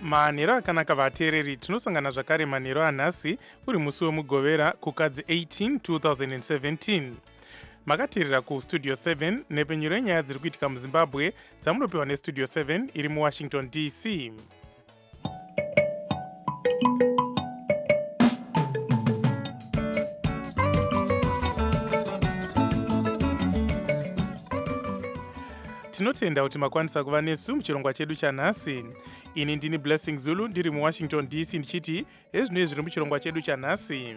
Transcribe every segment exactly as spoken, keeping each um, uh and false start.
manhero akanaka vateereri, tinosangana zvakare manhero anhasi uri musi wemugovera kukadzi eighteen two thousand seventeen. Makateerera kustudio seven nepenyuro yenyaya dziri kuitika muzimbabwe dzamunopiwa nestudio seven iri muwashington D C. Tinotenda kuti makwanisa kuva nesu muchirongwa chedu chanhasi. Ini ndini Blessing Zulu ndiri muwashington D C ndichiti ezvinoi zviri muchirongwa chedu chanhasi.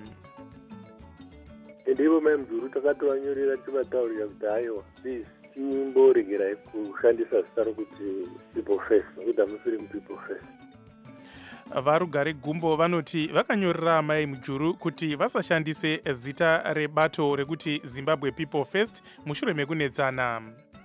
Ndivo memzuru takatowanyorera tivataurira kuti haiwa please timboregerai kushandisa zita rokuti people first nokuti hamusiri mupeople first. Varugare Gumbo vanoti vakanyorera amai mujuru kuti vasashandise zita rebato rekuti Zimbabwe People First mushure mekunetsana.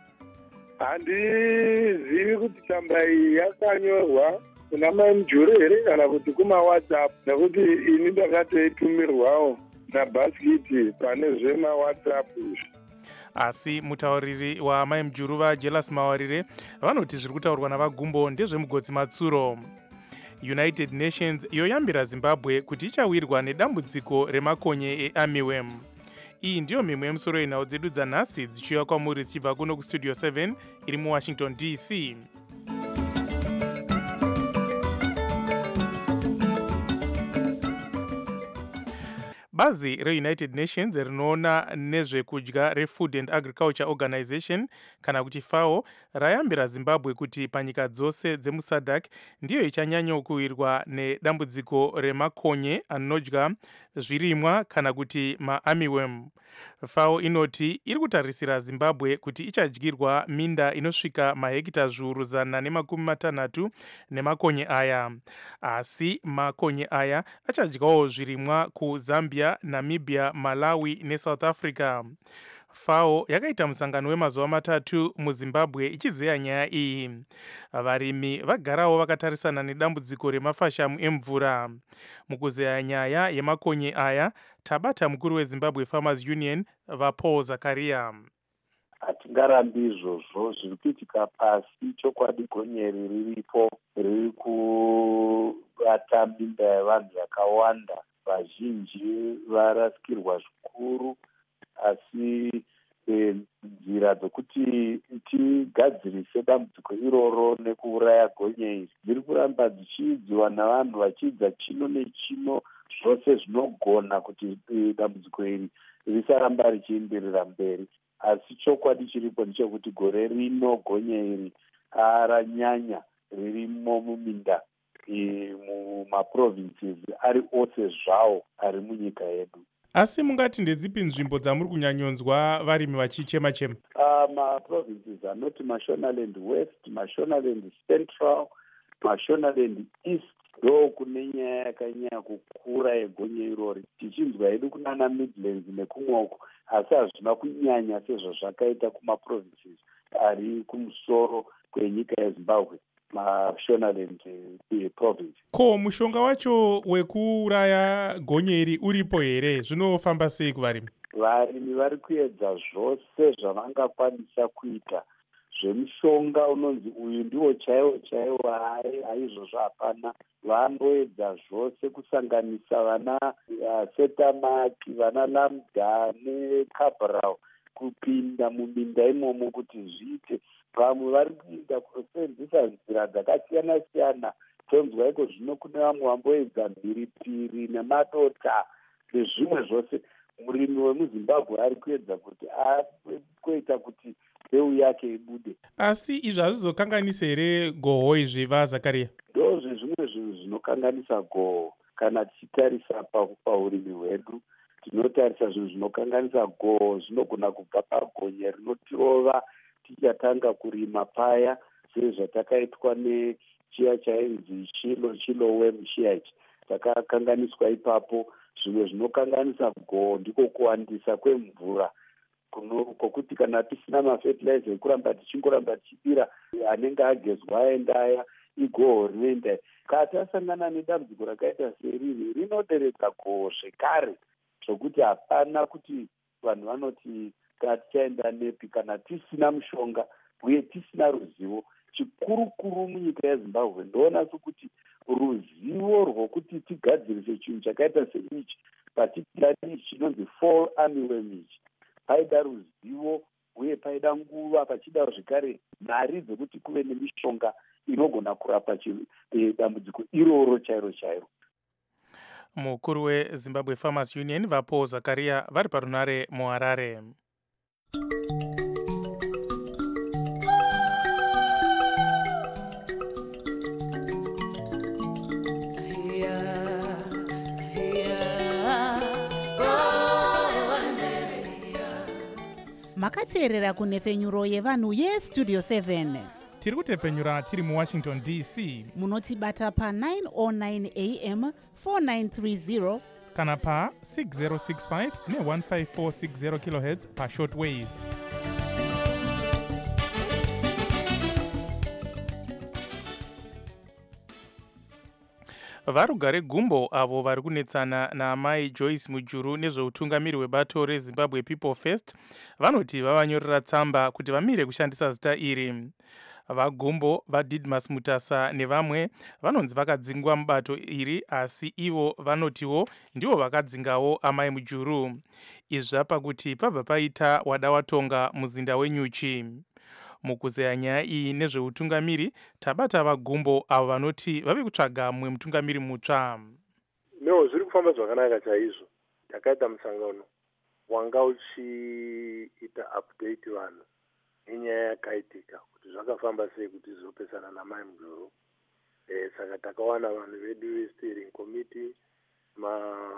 Handizivi kuti tsamba iyi yakanyorwa kuna mai mujuru here kana kuti kuma WhatsApp, nekuti ini ndakatoitumirwawo nabhasikiti pane zvema WhatsApp izvi. Asi mutauriri wamai mujuru vaJelas Mawarire vanoti zviri kutaurwa navaGumbo ndezvemugodzi Matsuro. United Nations yoyambira Zimbabwe kuti ichawirwa nedambudziko remakonye earmyworm. Iyi ndiyo mimwe yemusoro yenhau dzedu dzanhasi dzichiuya kwamuri dzichibva kuno kustudio seven iri muwashington D C. Bazi reUnited Nations rinoona nezvekudya reFood and Agriculture Organization kana kuti FAO rayambira Zimbabwe kuti panyika dzose dzemuSADC ndiyo ichanyanyo kuwirwa nedambudziko remakonye anodya zvirimwa kana kuti maarmyworm. FAO inoti iri kutarisira Zimbabwe kuti ichadyirwa minda inosvika mahekita zviuru zana nemakumi matanhatu nemakonye aya. Asi makonye aya achadyawo zvirimwa kuZambia, Namibia, Malawi neSouth Africa. FAO yakaita musangano wemazuva matatu muZimbabwe ichizeya nyaya iyi. Varimi vagarawo vakatarisana nedambudziko remafashamu emvura. Mukuzeya nyaya yemakonye aya, tabata mukuru weZimbabwe Farmers Union vaPaul Zakaria. Hatingarambi izvozvo, zviri kuitika pasi chokwadi gonyeri riripo riri kubata minda yavanhu yakawanda. Vazhinji varasikirwa zvikuru, asi nzira dzokuti tigadzirise dambudziko iroro nekuuraya gonye iri dziri kuramba dzichiidziwa navanhu vachiidza chino nechino zvose zvinogona kuti dambudziko iri risaramba richienderera mberi. Asi chokwadi chiripo ndechekuti gore rino gonye iri ranyanya ririmo muminda mumaprovinces ari ose zvawo ari munyika yedu. Asi mungati ndedzipi nzvimbo dzamuri kunyanyonzwa varimi vachichema chema? Uh, maprovinces anoti Mashonaland West, Mashonaland Central, Mashonaland East ndo kune nyaya yakanyanya kukura yegonye irori. Tichinzwa hedu kunana Midlands nekumwoko, asi hazvina kunyanya sezvo zvakaita kumaprovinces ari kumusoro kwenyika yeZimbabwe. Mashonaland province. Ko mushonga wacho wekuuraya gonye iri uripo here? Zvinofamba sei kuvarimi? Varimi vari kuedza zvose zvavangakwanisa kuita. Zvemushonga unonzi uyu ndiwo chaiwo chaiwo haizvozvo hapana. Vanoedza zvose kusanganisa vana uh, Setamaki, vana Lambda neCabral kupinda muminda imomo kuti zviite. Vamwe vari kuita kusenzesa nzira dzakasiyana siyana. Tonzwa iko zvino kune vamwe vamboedza mhiripiri nemadota nezvimwe zvose. Murimi wemuZimbabwe ari kuedza kuti akuita kuti mbeu yake ibude. Asi izvi hazvizokanganisa here goho izvi vaZakaria? Ndozve zvimwe zvinhu zvinokanganisa goho. Kana tichitarisa paurimi hwedu tinotarisa zvinhu zvinokanganisa goho zvinogona kubva pagonye rinotirova tichatanga kurima paya sezvatakaitwa nechiya chainzi chilo chilo wemuchiya ichi takakanganiswa ipapo. Zvimwe zvinokanganisa goho ndiko kuwandisa kwemvura kokuti kana tisina mafertilizer ekuramba tichingoramba tichidira anenge agezwa aenda aya igoho rinoenda. Kana tasangana nedambudziko rakaita seriri rinoderedza goho zvekare zvokuti hapana kuti vanhu vanoti kana tichaenda nepi kana tisina mushonga uye tisina ruzivo. Chikuru kuru munyika yeZimbabwe ndoona sokuti ruzivo rwokuti tigadzirise chinhu chakaita seichi, particularly chinonzi fall armyworm ichi, paida ruzivo uye paida nguva, pachida zvekare mari dzekuti kuve nemishonga inogona kurapa dambudziko iroro chairo chairo. Mukuru weZimbabwe Farmers Union vapo Zakaria vari parunare muHarare. Makateerera kunhefenyuro yevanhu yestudio seven. Tiri kutepfenyura tiri muWashington D C. Munotibata pa nine oh nine A M four nine three zero kana pa six zero six five ne one five four six zero kilohertz pa shortwave. Varugare Gumbo avo vari kunetsana naamai Joyce Mujuru nezveutungamiri hwebato reZimbabwe People First vanoti vavanyorera tsamba kuti vamire kushandisa zita iri. VaGumbo, vaDidmus Mutasa nevamwe vanonzi vakadzingwa mubato iri, asi ivo vanotiwo ndivo vakadzingawo amai Mujuru. Izvi zvapa kuti pabva paita wada watonga muzinda wenyuchi. Mukuzeya nyaya iyi nezveutungamiri tabata vaGumbo avo vanoti vave kutsvaga mumwe mutungamiri mutsva. No, zviri kufamba zvakanaka chaizvo. Takaita musangano wanga uchiita update vanhu nenyaya yakaitika kuti zvakafamba sei kuti zopesana namai Mujuru. Eh, saka takawana vanhu vedu ve-steering committee, ma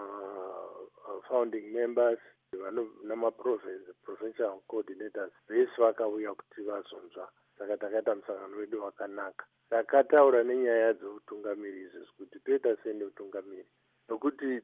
uh, founding members, nama-provincial coordinators vese vakauya kuti vazonzwa. Saka takaita musangano wedu wakanaka. Takataura nenyaya dzeutungamiri izvi kuti toita sei neutungamiri, nokuti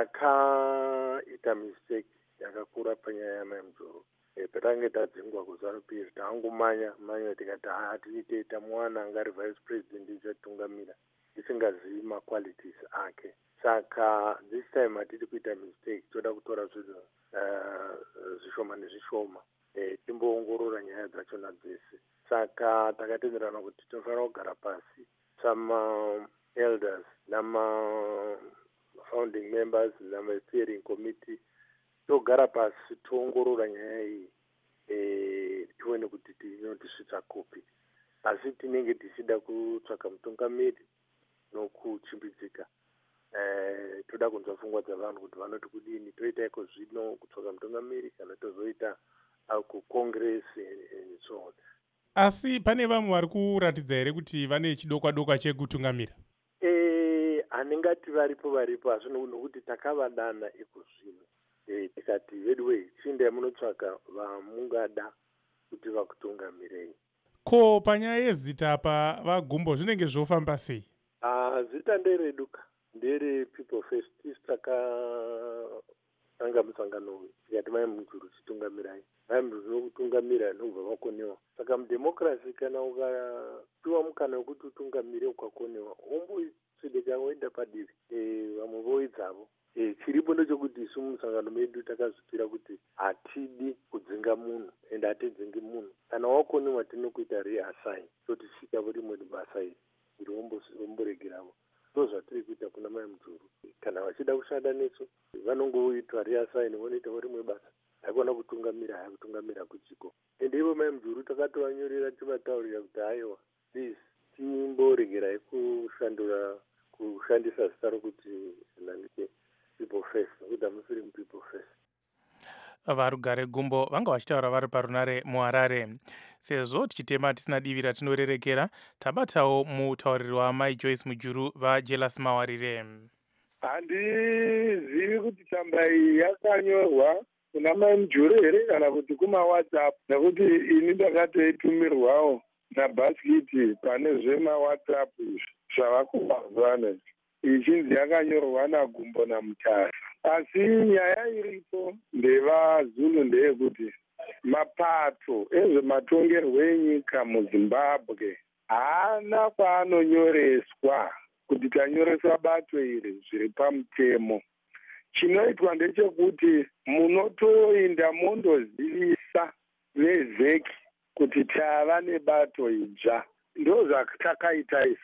takaita mistake yakakura panyaya yamai Mujuru. E, patange tadzingwa kuZANU-P F tangomanya manya tikati hatiti tamuwana angari vice president ichatungamira isingazivi ma-qualities ake. Saka this time hatiti kuita mistake, toda kutora zvinhu uh, zvishoma nezvishoma e, timboongorora nyaya dzachona dzese. Saka takatenderana kuti tinofanira kugara pasi sama elders nama founding members nama steering committee, togara pasi toongorora nyaya iyi e, tione kuti tinotisvitsa kupi. Asi tinenge tichida kutsvaka mutungamiri nokuchimbidzika. Eh, toda kunzwa pfungwa dzavanhu kuti vanoti kudini, toita iko zvino kutsvaka mutungamiri kana tozoita ku congress and so on. Asi pane vamwe vari kuratidza here kuti vane chidokwa dokwa chekutungamira? Eh, handingati varipo varipo, asi nokuti takavadana iko zvino. Eh, tikati headway chindai munotsvaka vamungada kuti vakutungamirei. Ko panyaya yezita apa vaGumbo zvinenge zvofamba sei? Ah, zita ndereduka, ndere People First. Isi takatanga musangano uyu tikati mai Mujuru chitungamirai. Mai Mujuru nokutungamira nobva vakonewa. Saka mudemokrasi kana ukapiwa mukana wekuti utungamire ukakonewa, omboiswedeka woenda padivi. Eh, vamwe voidzavo. E, chiripo ndechekuti isu musangano medu takazvipira kuti hatidi kudzinga munhu ende hatidzingi munhu. Kana wakonewa tinokuita reassign, totisvika rimwe basa iri kuti womboregeravo. Ndo zvatiri kuita kuna mai Mujuru. Kana vachida kushanda nesu vanongoitwa reassign, vonoitawo rimwe basa. Haikona kutungamira, haikutungamira kuchiko. Ende ivo mai Mujuru takatovanyorera tivataurira kuti haiwa, please timboregerai kushandura kushandisa zita rokuti zinanike People First, nokuti hamusiri People First. Varugare Gumbo vanga vachitaura vari parunare muHarare. Sezvo tichitema tisina divi ratinorerekera, tabatawo mutauriri wamai Joyce Mujuru vaJelas Mawarire. Handizivi kuti tsamba iyi yakanyorwa kuna mai Mujuru here kana kuti kuma-WhatsApp, nekuti ini ndakatoitumirwawo naBaskiti pane zvema-WhatsApp zvavakumazuva ichinzi yakanyorwa naGumbo naMutasa. Asi nyaya iripo ndevaZulu ndeyekuti mapato ezvematongerwo enyika muZimbabwe haana kwaanonyoreswa kuti tanyoresa bato iri zviri pamutemo. Chinoitwa ndechekuti munotoenda mondozivisa vezeki kuti tava nebato idzva. Ndo zvatakaita isu.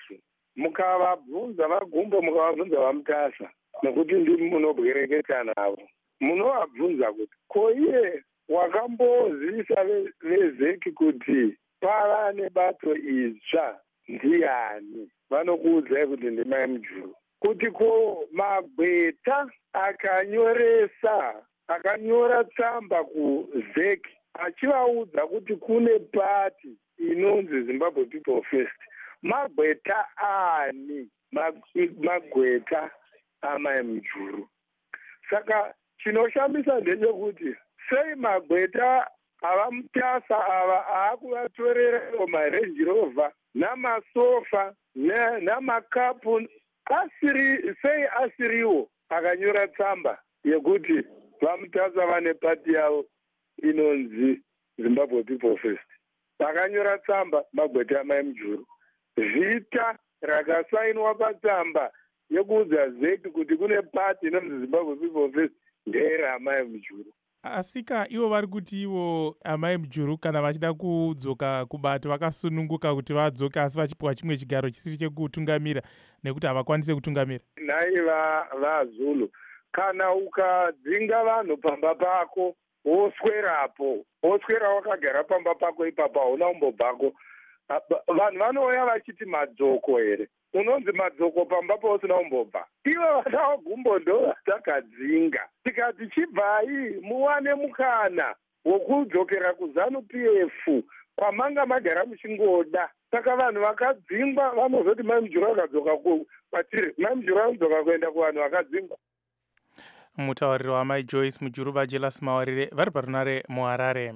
mukavabvunza vagumbo mukavabvunza vamutasa nekuti ndimi munobwereketa navo munovabvunza kuti ko iye wakambozivisa vezeki kuti pava nebato itsva ndiani? Vanokuudzai kuti ndimai Mujuru. Kuti ko Magweta akanyoresa akanyora tsamba kuzeki achivaudza kuti kune pati inonzi Zimbabwe People First, Magweta ani? Magweta amai Mujuru. Saka chinoshambisa ndechekuti sei Magweta avamutasa ava aakuvatorera maRange Rover namasofa namakapu asiri sei asiriwo akanyora tsamba yekuti vamutasa vane pati yavo inonzi Zimbabwe People First. Vakanyora tsamba Magweta amai Mujuru. Vhita rakasainwa patsamba yekuudza zeki kuti kune pati inonzi Zimbabwe People First nderamai Mujuru. Asika ivo vari kuti ivo amai Mujuru kana vachida kudzoka kubato vakasununguka kuti vadzoke asi vachipiwa chimwe chigaro chisiri chekutungamira nekuti havakwanise kutungamira. Nhai vaZulu, kana ukadzinga vanhu pamba pako woswerapo woswera wakagara pamba pako ipapo hauna umbobvako, vanhu vanouya vachiti madzoko here? Unonzi madzoko pamba pa usina umbobva. Ivo vana vagumbo ndo vatakadzinga. Tikati chibvai muwane mukana wokudzokera kuZanu P F kwamanga magara muchingoda. Saka vanhu vakadzingwa vanozoti mai Mujuru akadzoka kwatiri, mai Mujuru anodzoka kuenda kuvanhu vakadzingwa. Mutauriri wamai Joyce Mujuru vaJelas Mawarire vari parunare muHarare.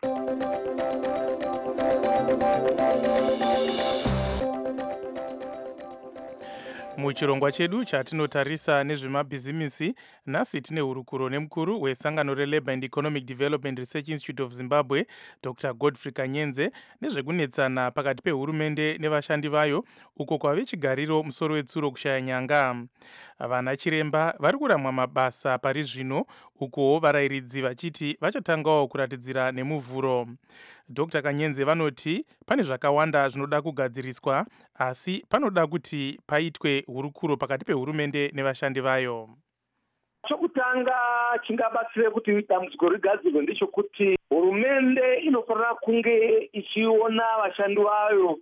Muchirongwa chedu chatinotarisa nezvemabhizimisi, nhasi tine hurukuro nemukuru wesangano reLabour and Economic Development Research Institute of Zimbabwe, Doctor Godfrey Kanyenze, nezvekunetsana pakati pehurumende nevashandi vayo uko kwave chigariro musoro wetsuro kushaya nyanga. Vana chiremba vari kuramwa mabasa pari zvino uko varayiridzi vachiti vachatangawo kuratidzira nemuvhuro. Doctor Kanyenze vanoti pane zvakawanda zvinoda kugadziriswa asi panoda kuti paitwe hurukuro pakati pehurumende nevashandi vayo. Chokutanga chingabatsire kuti dambudziko rigadzirwe ndechekuti hurumende inofanira kunge ichiona vashandi vayo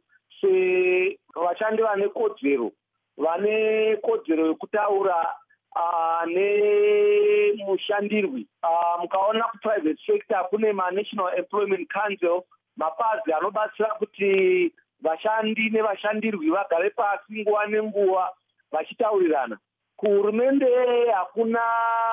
sevashandi vane kodzero, vane kodzero yekutaura Uh, nemushandirwi. Uh, mukaona kuprivate sector kune maNational Employment Council, mapazi anobatsira kuti vashandi nevashandirwi vagare pasi nguva nenguva vachitaurirana. Kuhurumende hakuna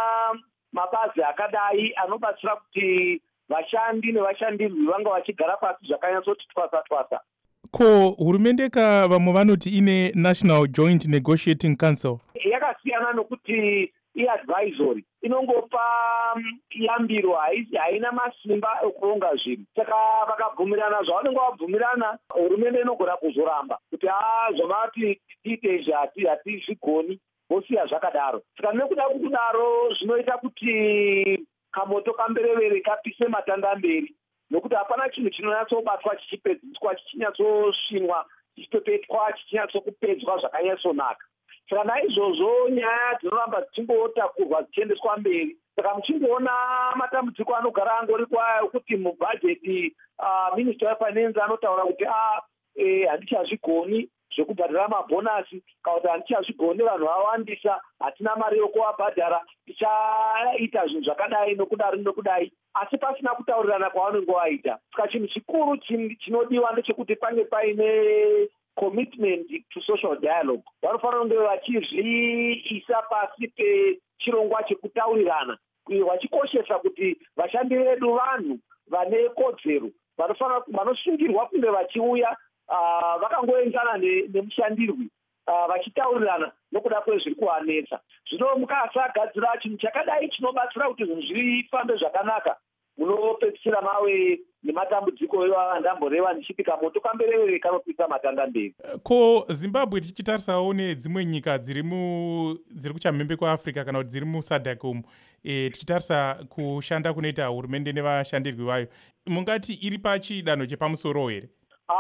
mabazi akadai anobatsira kuti vashandi nevashandirwi vanga vachigara pasi zvakanyatsoti twasa twasa. Ko hurumende ka vamwe vanoti ine National Joint Negotiating Council yakasiyana nokuti iadvisory, inongopa yambiro, haina masimba ekuronga zvinhu. Saka vakabvumirana zvavanenge vabvumirana, hurumende inogona kuzoramba kuti haa zvamati tiite izvi hatizvigoni, vosiya zvakadaro. Saka nekuda kudaro zvinoita kuti kamoto kamberevere kapise matanda mberi, nokuti hapana chinhu chinonyatsobatwa chichipedziswa chichinyatsosvinwa chichitopetwa chichinyatsokupedzwa zvakanyatsonaka. Saka naizvozvo nyaya dzinoramba dzichingotakurwa dzichiendeswa mberi. Saka muchingoona matambudziko anogara angori kwayo kuti mubhajeti uh, Minister weFinance anotaura kuti ah, eh, handichazvigoni zvekubhadhara mabhonasi, kana kuti handichazvigoni vanhu vawandisa, hatina mari yokuvabhadhara, tichaita zvinhu zvakadai nokudai nokudai, asi pasina kutaurirana kwavanenge vaita. Saka chinhu chikuru chinodiwa ndechekuti pange paine commitment to social dialogue. Vanofanira kunge vachizviisa pasi pechirongwa chekutaurirana, vachikoshesa kuti vashandi vedu vanhu vane kodzero, vanosungirwa kunge vachiuya uh, vakangoenzana nemushandirwi uh, vachitaurirana nokuda kwezviri kuvanetsa. Zvino mukasagadzira chinhu chakadai chinobatsira kuti zvinhu zvifambe zvakanaka, munopedzisira mave nematambudziko andamboreva ndichiti kamoto kamberevere kanopisa matanda mberi. Ko Zimbabwe tichitarisawo nedzimwe nyika dziri mu dziri kuchamhembe kwaAfrica kana kuti dziri muSADC umu, e, tichitarisa kushanda kunoita hurumende nevashandirwi vayo, mungati iri pachidanho chepamusoro here? Ah,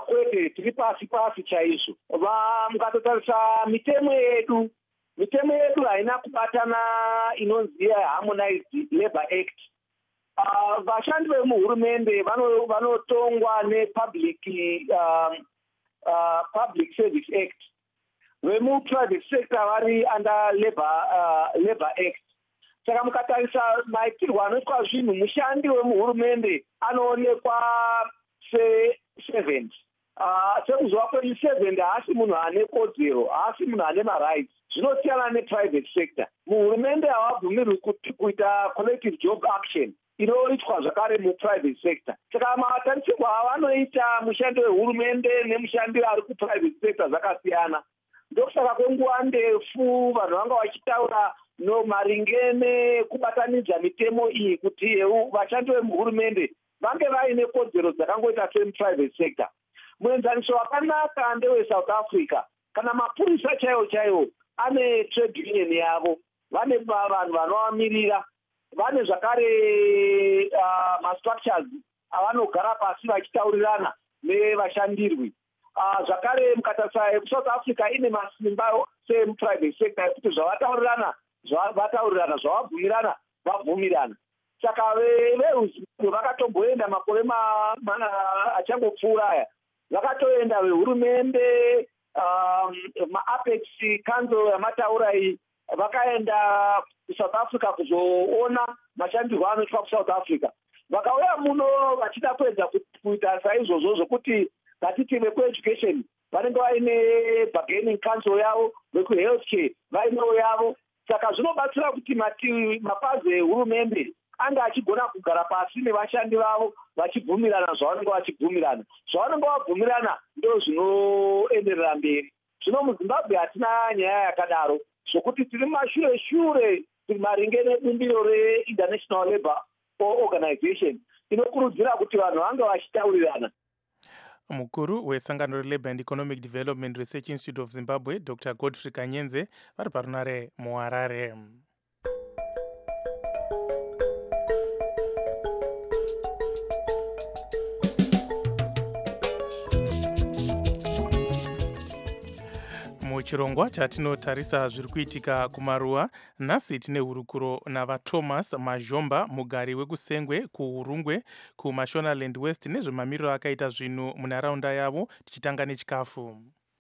kwete tiri pasi pasi chaizvo. Mukatotarisa mitemo yedu mitemo yedu haina kubatana inonzi Harmonized Labour Act. Uh, vashandi vemuhurumende vanotongwa nepublic uh, uh, public service act. Vemu-private sector vari under labor, uh, labor act. Saka mukatarisa maitirwo anoitwa zvinhu, mushandi wemuhurumende anoonekwa seservant. Uh, sekuzova kwemuservant haasi munhu ane kodzero, haasi munhu ane marights. Zvinosiyana neprivate sector. Muhurumende havabvumirwi kuita collective job action inoitwa zvakare muprivate sector. Saka matarisirwo avanoita mushandi wehurumende nemushandi ari kuprivate sector zvakasiyana. Ndokusaka kwenguva ndefu vanhu vanga vachitaura no maringe nekubatanidza mitemo iyi kuti vashandi vemuhurumende vange vaine kodzero dzakangoita semuprivate sector. Muenzaniso wakanaka ndeweSouth Africa. Kana mapurisa chaiwo chaiwo ane trade union yavo, vane vanhu vanovamirira, vane zvakare uh, mastructures avanogara pasi vachitaurirana nevashandirwi. Uh, zvakare mukatarisa yeSouth Africa ine masimba semuprivate sector ekuti zvavataurirana zvavataurirana zvavabvumirana vabvumirana. Saka veRuzimbabwe vakatomboenda makore achangopfuura aya, vakatoenda vehurumende, um, ma-Apex Council yamataura iyi, vakaenda kuSouth Africa kuzoona mashandirwo anoitwa kuSouth Africa. Vakauya muno vachida kuedza kuita saizvozvo zvokuti vatiti vekueducation vanenge vaine bargaining council yavo, vekuhealthcare vainewo yavo. Saka zvinobatsira kuti mapazi ehurumende anga achigona kugara pasi nevashandi vavo vachibvumirana zvavanenge vachibvumirana. Zvavanenge vabvumirana ndo zvinoenderera mberi. Zvino muZimbabwe hatina nyaya yakadaro, zvokuti tiri mashure shure tiri maringe nebumbiro reInternational Labour Organization inokurudzira kuti vanhu vange vachitaurirana. Mukuru wesangano reLabour and Economic Development Research Institute of Zimbabwe, Doctor Godfrey Kanyenze, vari parunare muHarare. Muchirongwa chatinotarisa zviri kuitika kumaruwa, nhasi tine hurukuro navaThomas Mazhomba, mugari wekusengwe kuHurungwe kuMashonaland West, nezvemamiriro akaita zvinhu munharaunda yavo, tichitanga nechikafu.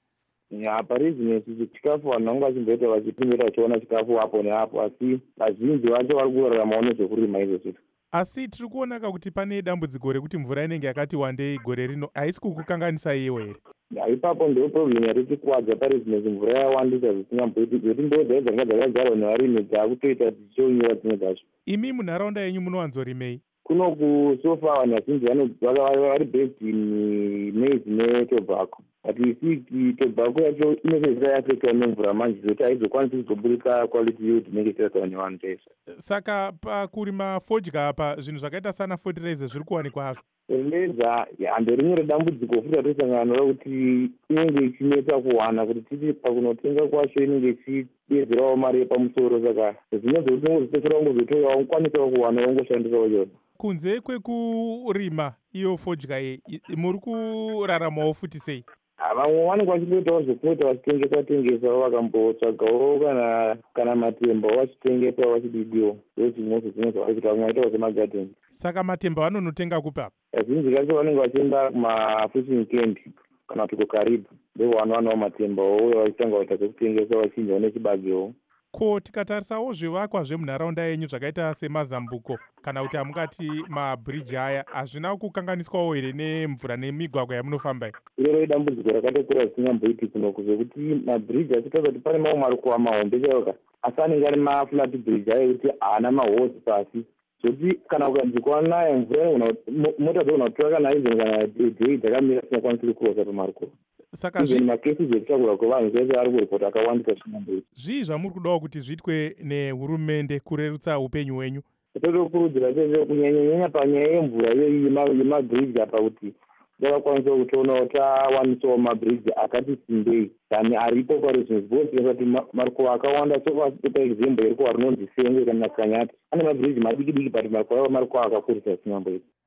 Ya parizinesi chikafu vanhu vangu vachimboita vachipindira vachiona chikafu apo neapo, asi vazhinji vacho vari kuraramawo nezvekurima izvo zvito. Asi tiri kuonaka kuti pane dambudziko rekuti mvura inenge yakati wandei gore rino, haisi kukukanganisa iyewo here? Ipapo ndio problem yari tikwadza parizinesi, mvura yawandisa zvisingamboiti, kuti ndodza dzanga dzakagarwa nevarimi dzakutoita dzichionyera dzimwe dzacho. Imi munharaunda yenyu munowanzorimei? Kuno kusofa vanhu vazhinji vari based in maize netobacco, but isiki tobacco yacho inopedzisira yapfekwa nemvura manje zvoti haizokwanisi kuzoburika quality yield inenge ichitariswa nevanhu tese. Saka pakurima fodya apa zvinhu zvakaita sana fertilizer zviri kuwanikwa hazvo? Fertilizer hando rimwe redambudziko futi ratosangana naro kuti inenge ichinetsa kuwana, kuti titi pakunotenga kwacho inenge ichidedzerawo mari yepamusoro, saka zvinonzi kuti ungozopedzera ungozotorawo unkwanisawo kuwana ungoshandisawo chona. Kunze kwekurima iyo fodya iyi, muri kuraramawo futi sei? Vamwe vanenge vachitoitawo zvekuita vachitengesa tengesawo, vakambotsvagawo kana kana matemba vachitengesa vachididiwo, ndozvimwezvo zvimwe zvavari kuita, vamwe vaitawo semagadheni. Saka matemba vanonotenga kupi apa? Kazhinji kacho vanenge vachienda kumafishing camp kana kuti kuKaribu, ndiko vanhu vanawo matemba ouya vachitanga kuita zvekutengesa vachinjawo nechibagewo. Ko tikatarisawo zvivakwa zvemunharaunda yenyu zvakaita semazambuko kana kuti amungati mabridge aya, hazvina kukanganiswawo here nemvura nemigwagwa yamunofamba? Iroro idambudziko rakatokura zvisingamboiti kunoku, zvekuti mabridge achitaura kuti pane mamwe marikuwa mahombe chaiwoka, asi anenge ari maflat bridge aya ekuti haana mahosi pasi, zvokuti kana ukanzi kwanaya mvura mota dzogona kutora kana izvo kana dhei dzakamira dzisingakwanisi kurosa pamarukova. Saka zvi makesi zvekutakura kwevanhu zvese ari kuripota akawandisa zvinamboita. Zvii zvamuri kudawo kuti zviitwe nehurumende kurerutsa upenyu hwenyu? Totokurudzira chete kunyanya-nyanya panyaya yemvura yemabridge apa, kuti takakwanisa kutoonawo tawanisawo mabridge akati simbei tani aripo paruzhinji, because kuti marukova akawanda, sopa example yerikuva rinonzi Sengwe kana Kanyati, ane mabridge madiki diki, but marukova avo marukova akakurisa zvisingamboita.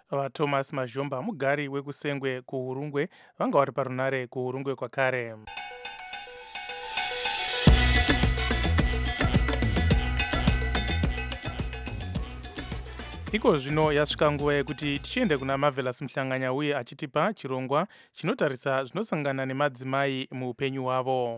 vaThomas Mazhomba, mugari wekusengwe kuHurungwe, vanga vari parunare kuHurungwe kwakare. Iko zvino yasvika nguva yekuti tichiende kuna Marvelous Mhlanganya uye achitipa chirongwa chinotarisa zvinosangana nemadzimai muupenyu hwavo.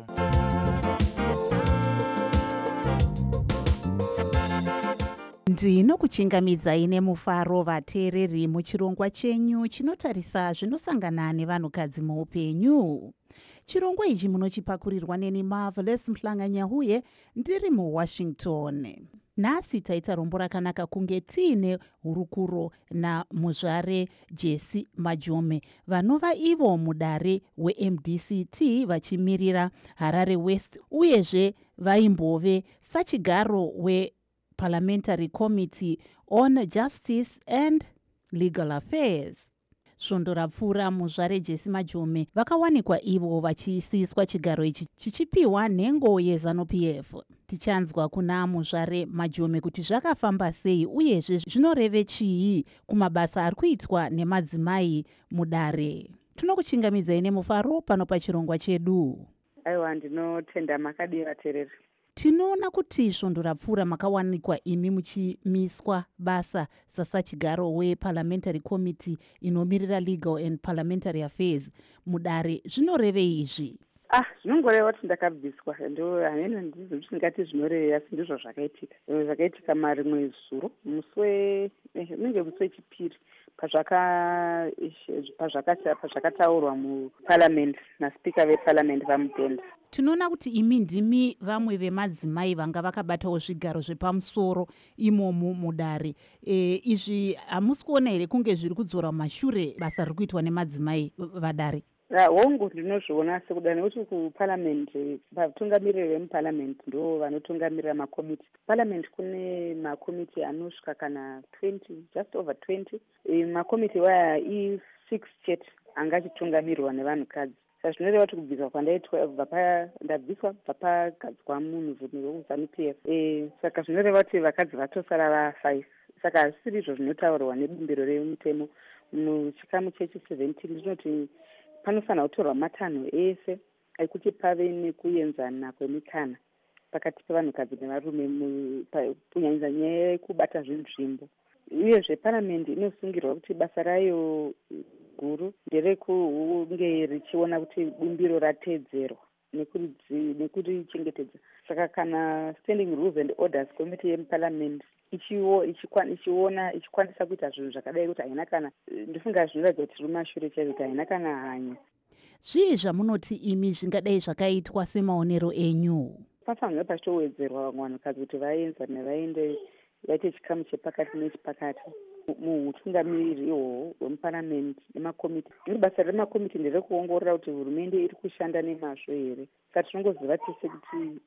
ndinokuchingamidzai nemufaro vateereri muchirongwa chenyu chinotarisa zvinosangana nevanhukadzi muupenyu. Chirongwa ichi munochipakurirwa neni Marvelous Mhlanganya uye ndiri muWashington. Nhasi taita rombo rakanaka kunge tiine hurukuro namuzvare Jesse Majome vanova ivo mudare weM D C T vachimirira Harare West uyezve vaimbove sachigaro weParliamentary Committee on Justice and Legal Affairs. Svondo rapfuura muzvare Jesse Majome vakawanikwa ivo vachiisiswa chigaro ichi chichipiwa nhengo yeZanu-P F. Tichanzwa kuna muzvare Majome kuti zvakafamba sei uyezve zvinoreve chii kumabasa ari kuitwa nemadzimai mudare. Tinokuchingamidzai nemufaro pano pachirongwa chedu. Aiwa, ndinotenda makadi vateereri. Tinoona kuti svondo rapfuura makawanikwa imi muchimiswa basa sasachigaro weParliamentary Committee inomirira Legal and Parliamentary Affairs mudare. Zvinorevei izvi? Ah, zvinongoreva kuti ndakabviswa. Ndo haneno ndizvo kuti ndingati zvinorevei, asi ndizvo zvakaitika. Zvakaitika marimwe zuro muswe unenge musi wechipiri pazvaka pazvakataurwa muParliament naSpeaker veParliament vamutenda. Tinoona kuti imi ndimi vamwe vemadzimai vanga vakabatawo zvigaro zvepamusoro imomo mudare. E, izvi hamusi kuona here kunge zviri kudzora mashure basa riri kuitwa nemadzimai vadare? Hongu ndinozviona sekuda nekuti kuParliament vatungamiriri vemuParliament ndo vanotungamirira makomiti. Parliament kune makomiti anosvika kana twenty, just over twenty. E, makomiti waya i-six chete angachitungamirirwa nevanhukadzi. Saka zvinoreva kuti kubviswa kwandaitwa bva ndabviswa bva pagadzwa munhu weZanu-P F. E, saka zvinoreva kuti vakadzi vatosara va-five. Saka hazvisiri izvo zvinotaurwa nebumbiro remutemo muchikamu chechi-seventeen zvinoti panofanira kutorwa matanho ese ekuti pave nekuenzana kwemikana pakati pevanhukadzi nevarume kunyanya nyaya yekubata zvinzvimbo. Uyezve Parliament inosungirwa kuti basa rayo guru nderekunge richiona kuti bumbiro rateedzerwa nekurichengetedza. Saka kana Standing Rules and Orders Committee yemuParliament ichiona ichikwanisa kuita zvinhu zvakadai kuti haina kana, ndifunga zvinoratidza kuti rumashure chaizvo kuti haina kana hanya. Zvii zvamunoti imi zvingadai zvakaitwa semaonero enyu? Pafanira pachitowedzerwa vamwe vanhukadzi kuti vaenzane vaende vaite chikamu chepakati nechepakati muutungamiriri ihwohwo hwemuParliament nemakomiti. Basa remakomiti nderekuongorora kuti hurumende iri kushanda nemazvo here. Saka tinongoziva tese kuti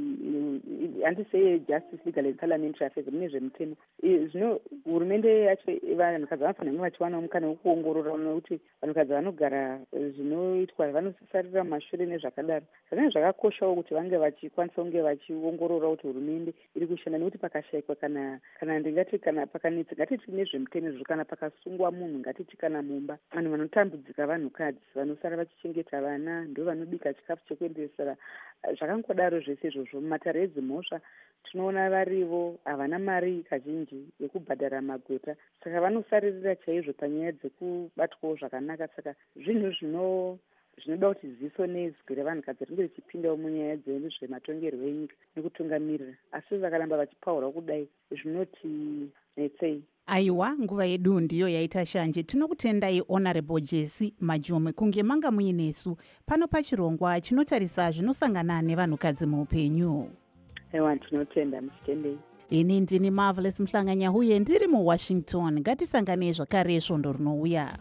handisei Justice, Legal and Parliamentary Affairs mune zvemutemo. Zvino hurumende yacho vanhukadzi vanofanira kunge vachiwanawo mukana wekuongorora nekuti vanhukadzi vanogara zvinoitwa vanosarira mashure nezvakadaro. Zvakanga zvakakoshawo kuti vange vachikwanisa kunge vachiongorora kuti hurumende iri kushanda, nekuti pakashayikwa kana kana ndingati kana pakanetsa ngatiti nezvemutemo izvo, kana pakasungwa munhu ngatiti kana mumba vanhu vanotambudzika vanhukadzi vanosara vachichengeta vana ndo vanobika chikafu chekuendesa zvakangodaro zvese izvozvo. Mumatare edzimhosva tinoona varivo havana mari kazhinji yekubhadhara magweta, saka vanosaririra chaizvo panyaya dzekubatwawo zvakanaka. Saka zvinhu zvino zvinoda kuti ziso nezwi revanhukadzi ringe richipindawo munyaya dzezvematongerwo enyika nekutungamirira, asi vakaramba vachipaurwa kudai zvinoti netsei. Aiwa, nguva yedu ndiyo yaita shanje. Tinokutendai Honorable Jesse Majome kunge manga muinesu pano pachirongwa chinotarisa zvinosangana nevanhukadzi muupenyu. Aiwa, tinotenda musitendei. Ini ndini Marvelous Mhlanganya uye ndiri muWashington. Ngatisangane zvakare svondo rinouya.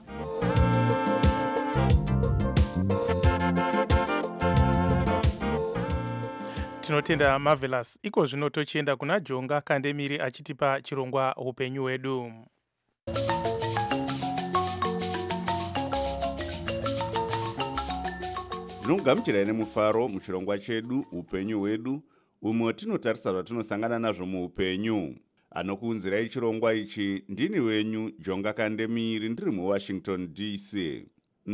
Tinotenda Marvelous. Iko zvino tochienda kuna Jonga Kandemiri achitipa chirongwa upenyu hwedu. Ndinogamuchirai nemufaro muchirongwa chedu upenyu hwedu, umwe tinotarisa zvatinosangana nazvo muupenyu. Anokuunzirai chirongwa ichi ndini wenyu Jonga Kandemiri ndiri muWashington D C.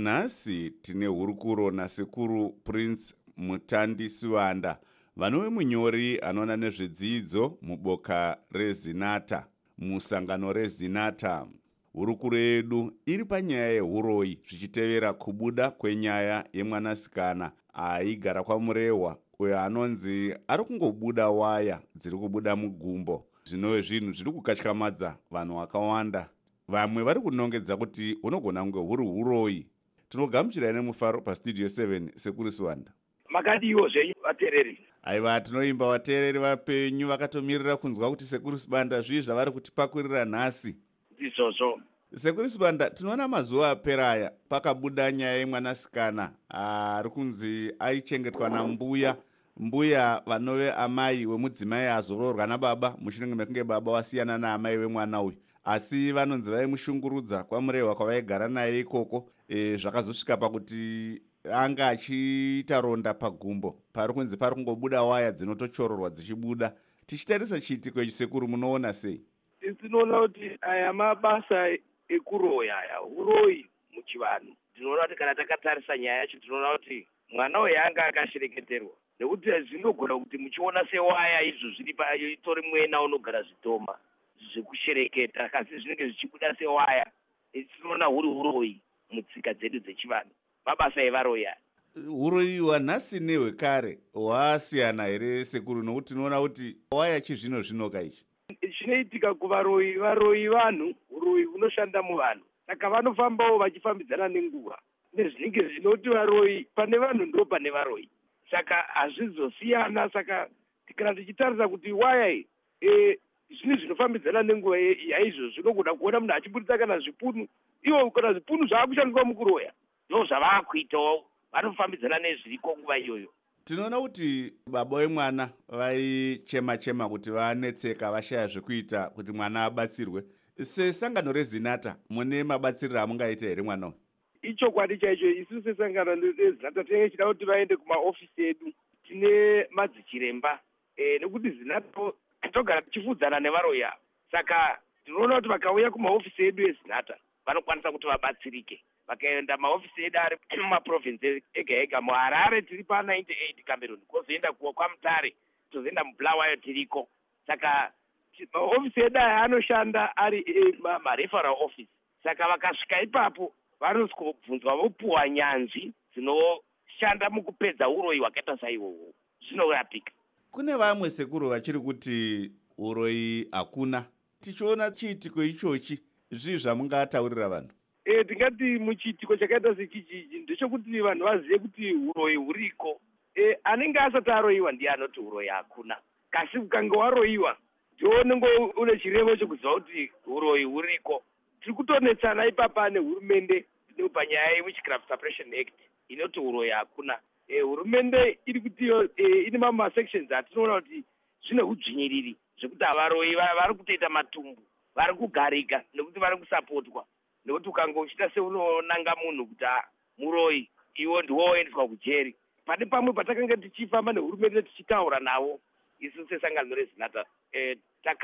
Nhasi tine hurukuro nasekuru Prince Mutandisiwanda, vanove munyori anoona nezvedzidzo muboka reZinata, musangano reZinata. Hurukuro yedu iri panyaya yehuroyi zvichitevera kubuda kwenyaya yemwanasikana aigara kwaMurehwa uyo anonzi ari kungobuda waya dziri kubuda mugumbo. Zvinove zvinhu zviri kukatyamadza vanhu vakawanda. Vamwe vari kunongedza kuti unogona kunge huri huroyi. Tinogamuchirai nemufaro pastudio seven sekuru Siwanda. Makadiwo zvenyu vateereri. Aiva, tinoimba vateereri vapenyu vakatomirira kunzwa kuti sekuru Sibanda zvii zvavari kutipakurira nhasi. Izvozvo. Sekuru Sibanda, tinoona mazuva aperaya pakabuda nyaya yemwanasikana ari kunzi aichengetwa nambuya. Mbuya vanove amai wemudzimai azoroorwa nababa mushure mekunge baba wasiyana naamai wemwana uyu. Asi vanonzi vaimushungurudza kwaMurehwa kwavaigara naye ikoko. E, zvakazosvika pakuti anga achiita ronda pagumbo pari kunzi pari kungobuda waya dzinotochororwa dzichibuda. Tichitarisa chiitiko ichi sekuru, munoona sei? Tinoona kuti aya mabasa ekuroya aya uroyi muchivanhu. Tinoona kuti kana takatarisa nyaya yacho tinoona kuti mwana uyu anga akashereketerwa. Nekuti zvinogona kuti muchiona sewaya izvo zviri paitori mwena unogara zvitoma zvekushereketa, kasi zvinenge zvichibuda sewaya. Tinoona huri huroyi mutsika dzedu dzechivanhu, mabasa evaroyi aya. Huroyi hwanhasi nehwekare hwasiyana here sekuru? Nokuti tinoona kuti waya chizvino zvino kaichi chinoitika kuvaroyi, varoyi vanhu, uroyi hunoshanda muvanhu, saka vanofambawo vachifambidzana nenguva nezvinenge zvinoti varoyi pane vanhu ndo pane varoyi, saka hazvizosiyana. Saka kana tichitarisa kuti waya iyi e, zvinhu zvinofambidzana nenguva yaizvo zvinogona kuona munhu achibudisa kana zvipunu, ivo kana zvipunu zvaakushandiswa mukuroya ndo zvavaakuitawo, vanofambidzana nezviriko nguva iyoyo. Tinoona kuti baba vemwana vaichema-chema kuti vanetseka vashaya zvekuita kuti mwana abatsirwe. Sesangano reZinata mune mabatsiriro amungaita here mwana uyu? Ichokwadi chaicho, isu sesangano reZinata tinenge chida kuti vaende kumaofisi edu. Tine madzichiremba e, nekuti Zinata togara tichifudzana nevaroyi ava. Saka tinoona kuti vakauya kumaofisi edu eZinata vanokwanisa kuti vabatsirike. Vakaenda maofisi edu ari mumaprovinsi ega ega. muHarare tiri pa ninety-eight Cameroon, kozoenda kwaMutare, tozoenda muBulawayo tiriko. Saka maofisi edu aya anoshanda ari e, mareferral office. Saka vakasvika ipapo vanozobvunzwa vopuwa nyanzvi dzinoshanda mukupedza uroyi hwakaita saihwohwo, zvinorapika. Kune vamwe sekuru vachiri kuti uroyi hakuna. Tichiona chiitiko ichochi, zvii zvamungataurira vanhu? E, tingati muchiitiko chakaita sechichichi ndechekuti vanhu vazive kuti uroyi huriko. E, anenge asati aroyiwa ndiye anoti uroyi hakuna. Kasi ukange waroyiwa ndiwo unenge une chirevo chekuziva kuti uroyi huriko. Tiri kutonetsana ipapa nehurumende panyaya yeWitchcraft Suppression Act inoti uroyi hakuna. E, hurumende iri kuti e, ine mamwe sections atinoona kuti zvine udzvinyiriri zvekuti avaroyi vari kutoita matumbu, vari kugarika nekuti vari kusapotwa. Nekuti ukange uchita seunonanga munhu kuti muroyi, iwo ndiwoendeswa kujeri. Pane pamwe patakanga tichifamba nehurumende tichitaura navo isu sesangano reZinata, e,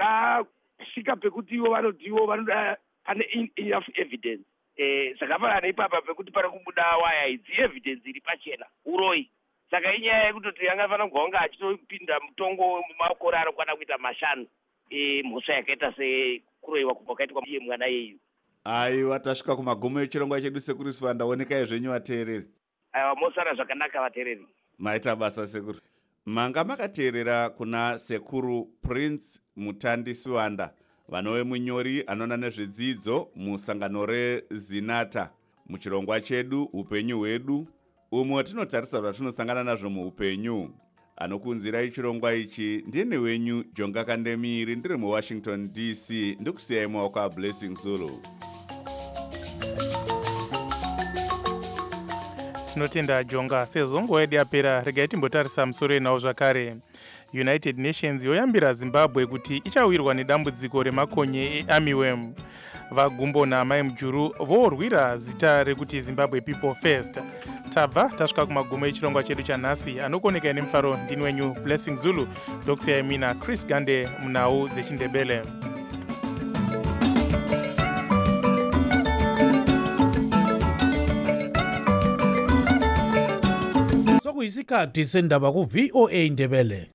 takasvika pekuti ivo vanoti ivo vanoda pane enough evidence. E, zvakafanana neipapa pekuti pari kubuda waya idzi evidence iri pachena uroyi. Saka inyaya yekutoti angafanira kunge achitopinda mutongo mumakore anokwana kuita mashanu e, mhosva yakaita sekuroyiwa kwakaitwa iye mwana yeyu. Aiwa, tasvika kumagumo echirongwa chedu sekuru Siwanda, onekai zvenyu vateereri. Aiwa, mosara zvakanaka vateereri. Maita basa sekuru. Manga makateerera kuna sekuru Prince Mutandisiwanda, vanove munyori anoona nezvedzidzo musangano reZinata, muchirongwa chedu upenyu hwedu, umwe tinotarisa zvatinosangana nazvo muupenyu. Anokunzirai chirongwa ichi ndini wenyu Jonga Kandemiri ndiri muWashington D C, ndikusiyai maoko aBlessing Zulu. Tinotenda Jonga. Sezvo nguva yedu yapera, regai timbotarisa musoro enawo zvakare. United Nations yoyambira Zimbabwe kuti ichawirwa nedambudziko remakonye earmyworm. vagumbo naamai mujuru vorwira zita rekuti Zimbabwe People First. Tabva tasvika kumagumo echirongwa chedu chanhasi anokoneka nemufaro. Ndini wenyu Blessing Zulu, ndokusiyai mina Chris Gande munhau dzechindebele. Sokuyisikhathi sendaba ku V O A Ndebele.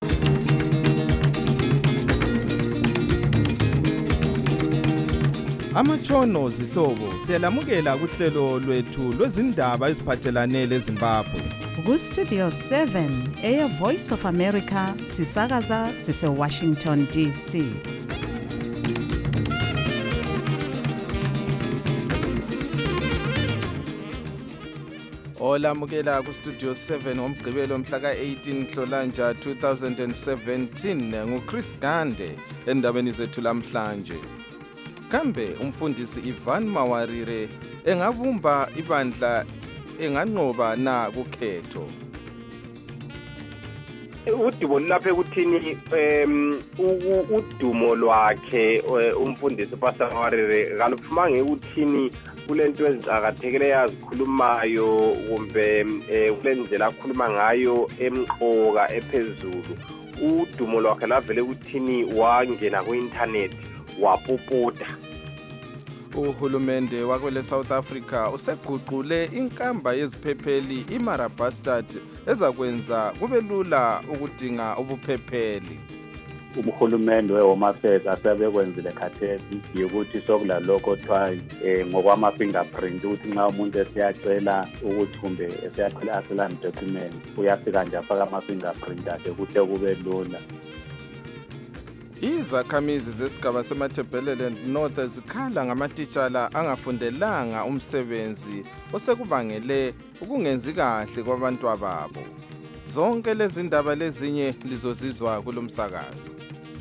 Amatshono zihlobo siyalamukela kuhlelo lwethu lwezindaba eziphathelane leZimbabwe. Ku Studio seven, Air Voice of America, sisakaza sise Washington D C. Olamukela ku Studio seven ngomgqibelo mhla ka eighteen Nhlolanja two thousand seventeen nguChris Gande endabeni zethu lamhlanje. Kambe umfundisi Ivan Mawarire engabumba ibandla enganqoba na kukhetho. Udumo lapha ekuthini em udumo lwakhe umfundisi uPastor Mawarire kaluphuma ngekuthini kulento ezicakathekile yazikhulumayo kumbe kulendlela akhuluma ngayo emqoka ephezulu. Udumo lwakhe lavele kuthini wangena ku internet wapoputa. Uhulumende wakwele South Africa useguqule inkamba yeziphepheli iMara Bastard ezakwenza kube lula ukudinga ubuphepheli. Uhulumende weHome Affairs asebekwenzile khathesi ukuthi sokula lokho kuthiwa ngokwama fingerprint ukuthi nxa umuntu esiyacela ukuthi kumbe esiyacela asela document uyafika nje afaka ama fingerprint akhe kuhle kube lula. Izakhamizi zesigaba semaThebelele North zikhala ngamatitshala angafundelanga umsebenzi osekubangele ukungenzi kahle kwabantu ababo. Zonke lezi ndaba lezinye lizozizwa kulomsakazo.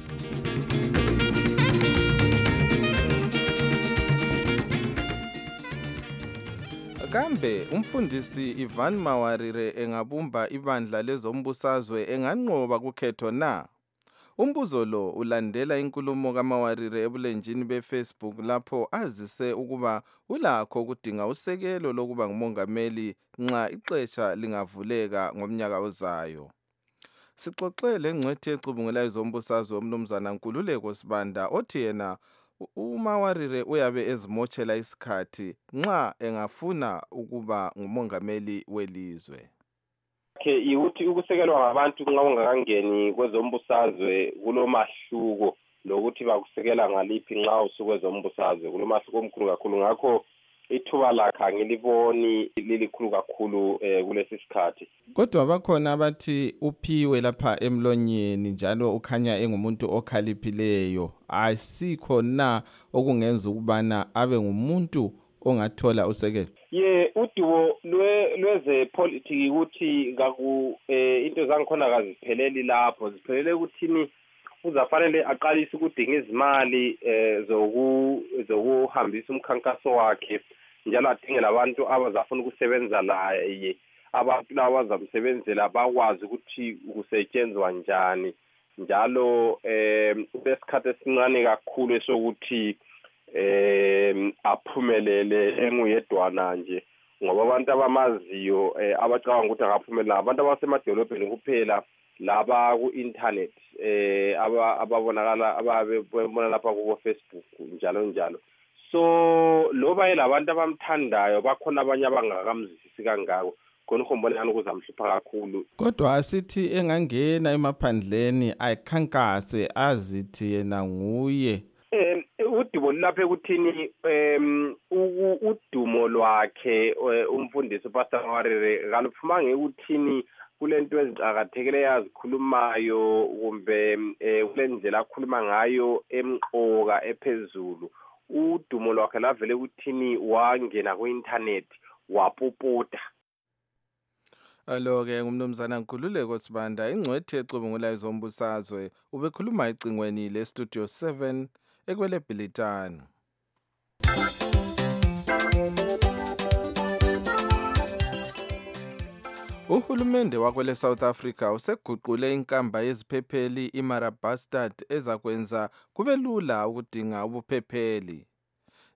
Kambe umfundisi Ivan Mawarire engabumba ibandla lezombusazwe enganqoba kukhetho na? Umbuzo lo ulandela inkulumo kaMawarire ebulenjini beFacebook lapho azise ukuba ulakho ukudinga usekelo lokuba ngumongameli nxa ixesha lingavuleka ngomnyaka ozayo. Sixoxele ngcwethi ecubungulayo zombusazwe umnumzana Nkululeko Sibanda othi yena uMawarire uyabe ezimochela isikhathi nxa engafuna ukuba ngumongameli welizwe. Ke ukuthi ukusekelwa ngabantu nxa ungakangeni kwezombusazwe kulomahluko lokuthi bakusekela ngaliphi nxa usukwezombusazwe kulomahluko omkhulu kakhulu. Ngakho ithuba lakhe angiliboni lilikhulu kakhulu kulesi sikhathi. Kodwa bakhona abathi uphiwe lapha emlonyeni njalo ukhanya engumuntu okhaliphileyo. Asikho na okungenza ukubana abe ngumuntu ongathola usekelo? Ye udumo lweze politics ukuthi ngaku into zangikhona kazipheleli lapho ziphelele ukuthini uzafanele aqalise ukudinga izimali zoku zokuhambisa umkhankaso wakhe njalo adinge labantu abazafuna ukusebenza laye abantu laba bazamsebenzela bakwazi ukuthi kusetshenzwa njani njalo besikhathi esincane kakhulu esokuthi eh aphumelele enguyedwana nje ngoba abantu abamaziyo abacabanga ukuthi angaphumelela abantu abasemadolobheni kuphela laba ku internet eh ababonakala ababona lapha ku Facebook njalo njalo. So loba elabantu abamthandayo bakhona abanye abangakamzisi kangako khona ukhombolana ukuzamhlupha kakhulu. Kodwa asithi engangena emaphandleni ayikhankase azithi yena nguye. Eh udumo lapha ekuthini em udumo lwakhe umfundisi uPastor Mawarire kaluphuma ngekuthini kulento ezicakathekile yazikhulumayo kumbe kulendlela akhuluma ngayo emqoka ephezulu. Udumo lwakhe lavele ukuthini wangena ku internet wapoputa. Alo-ke ngumnumzana Nkululeko Sibanda ingcwethi ecubungulayo zombusazwe ubekhuluma ecingweni le Studio seven ekwele Bhilitani. Uhulumende wakwele South Africa useguqule inkamba yeziphepheli iMara Bastard ezakwenza kube lula ukudinga ubuphepheli.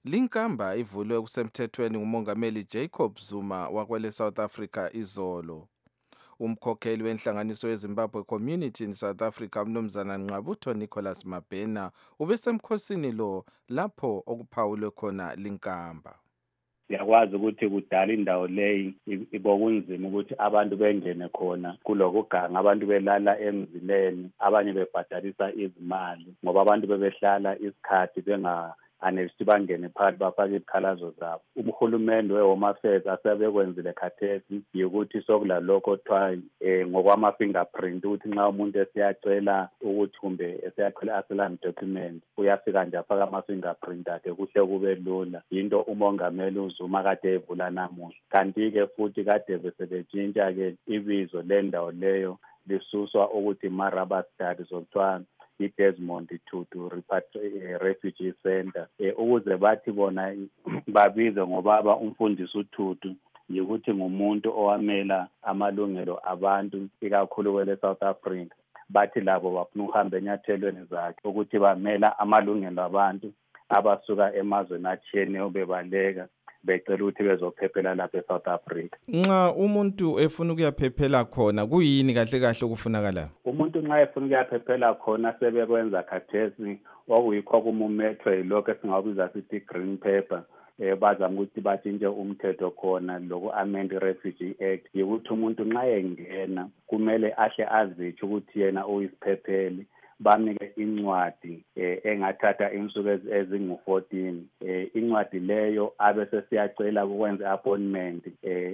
Linkamba ivulwe kusemthethweni ngumongameli Jacob Zuma wakwele South Africa izolo. Umkhokheli wenhlanganiso yeZimbabwe Community in South Africa umnumzana Nqabutho Nicholas Mabhena ubesemkhosini lo lapho okuphawulwe khona Linkamba. Siyakwazi ukuthi kudala indawo leyi ibokunzima ukuthi abantu bengene khona kulokuganga, abantu belala emzileni, abanye bebhadalisa izimali ngoba abantu bebehlala isikhathi benga anesithi bangene phakathi bafake izikhalazo zabo. Uhulumende we-Home Affairs asebekwenzile khathesi yikuthi sokulalokho kuthiwa um ngokwama-fingerprint ukuthi nxa umuntu esiyacela ukuthi kumbe esiyacela asylum document uyafika nje afaka ama-fingerprint akhe kuhle kube lula. Yinto umongameli uZuma kade evula namuhla. Kanti-ke futhi kade besebetshintsha-ke ibizo lendawo leyo lisuswa ukuthi Maraba Studies okuthiwa i-Desmond Tutu Refugee Center ukuze bathi bona babize ngobaba umfundisi uTutu yikuthi ngumuntu owamela amalungelo abantu ikakhulu kwele South Africa. Bathi labo bafuna ukuhamba enyathelweni zakhe ukuthi bamela amalungelo abantu abasuka emazweni atshiyeneyo bebaleka becela ukuthi bezophephela lapha eSouth Africa. Nxa umuntu efuna ukuyaphephela khona kuyini kahle kahle okufunakala? Umuntu nxa efuna ukuyaphephela khona sebekwenza khathesi okuyikho kumumethwe yilokho esingabiza sithi green paper. Eh bazama ukuthi batshintshe umthetho khona loku amend Refugee Act yikuthi umuntu nxa engena kumele ahle azitsho ukuthi yena uyisiphepheli. Bamnike incwadi engathatha insuku ezingu fourteen. Incwadi leyo abese siyacela ukwenza appointment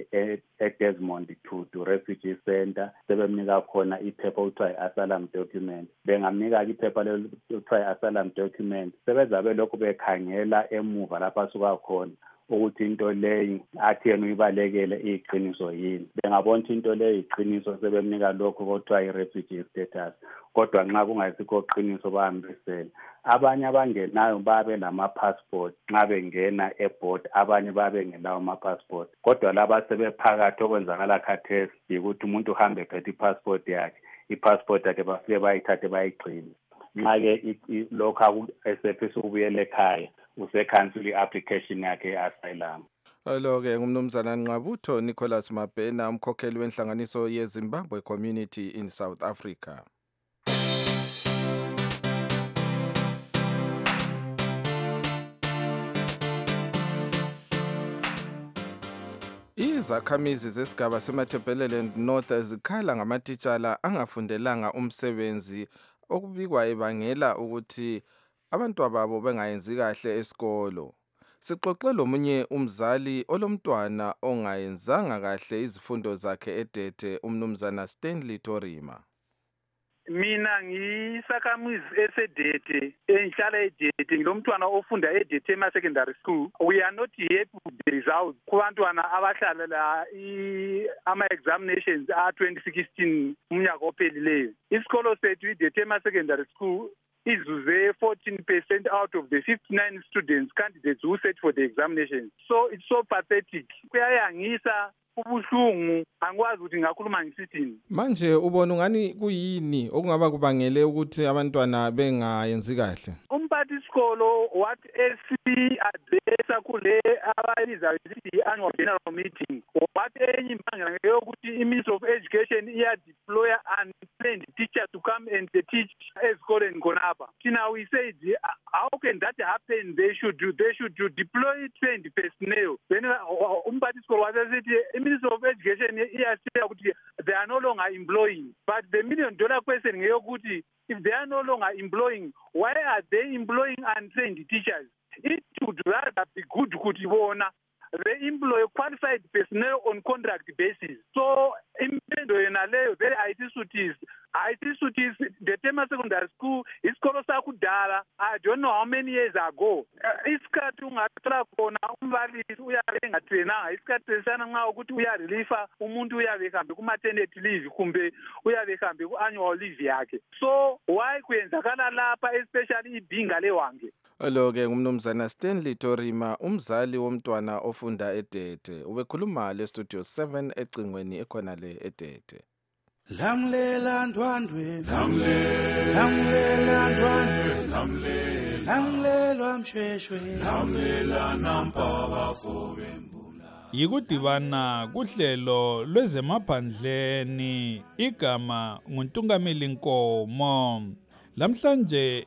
eDesmond Tutu Refugee Center sebemnika khona iphepha okuthiwa asylum document. Bengamnika iphepha lokuthiwa asylum document sebezabe lokhu bekhangela emuva lapha asuka khona ukuthi into leyi athi yena uyibalekele iqiniso yini. Bengabona into leyi iqiniso sebemnika lokho okuthiwa i-refugee status. Kodwa nxa kungayisikho iqiniso bahambisela. Abanye abangenayo babe nama-passport nxa bengena e-board, abanye babe ngelawo ama-passport. Kodwa laba sebephakathi okwenzakala khathesi yikuthi umuntu uhambe phethe i-passport yakhe, i-passport yakhe bafike bayithathe bayigcine. Nxa-ke lokho esefisa ukubuyela ekhaya usekhansela i-application yakhe ye-asylum. Lo-ke ngumnumzana Nqabutho Nicholas Mabhena umkhokheli wenhlanganiso yeZimbabwe Community in South Africa. Izakhamizi zesigaba seMatabeleland North zikhala ngamatitshala angafundelanga umsebenzi okubikwa ebangela ukuthi abantu babo bengayenzi kahle esikolo. Sixoxe lomunye umzali olomntwana ongayenzanga kahle izifundo zakhe eDete umnumzana Stanley Torima. Mina ngisakamizi esedete enhlala eDete ngilomntwana ofunda eDete ema secondary school. We are not happy with the results kubantwana abahlala la ama examinations a twenty sixteen umnyaka ophelileyo. Isikolo sethu eDete ema secondary school izuze fourteen percent out of the fifty-nine students candidates who sat for the examinations. So it's so pathetic. Kuyayangisa ubuhlungu angikwazi ukuthi ngakhuluma ngisithini. Manje ubona ungani kuyini okungaba kubangele ukuthi abantwana bengayenzi kahle? Umphathisikolo what esi addressa kule abayiza ukuthi annual general meeting what enye imbangela yokuthi iMinistry of Education iya deploy and trained teachers to come and teach ezikoleni khonapha. Now we said how can that happen? They should do they should do deploy trained personnel. Then umphathisikolo wasethi Ministry of Education iyashiya ukuthi they are no longer employing, but the million dollar question ngeyokuthi if they are no longer employing, why are they employing untrained teachers? It would rather be good ukuthi bona they employ qualified personnel on contract basis. So impendo yena leyo very I T suities I T suities the Tema Secondary School isikolo sakudala I don't know how many years ago isikhathi ungathola khona umbalisi uyabe engatrainanga isikhathi lesana nxa ukuthi uyarelifa umuntu uyabe ehambe ku maternity leave kumbe uyabe ehambe ku annual leave yakhe. So why kwenzakala lapha especially ibhinga lewange? Lo-ke ngumnumzana Stanley Torima umzali womntwana ofunda eDete ubekhuluma le studio seven ecingweni ekhona le eDete. Lamlela ndwandwe lamlela lamlela ndwandwe lamlela langilelwa mshweshwe lamlela nampaka fobe yikudibana kuhlelo lwezemaphandleni igama nguNtungameli Nkomo. Lamhlanje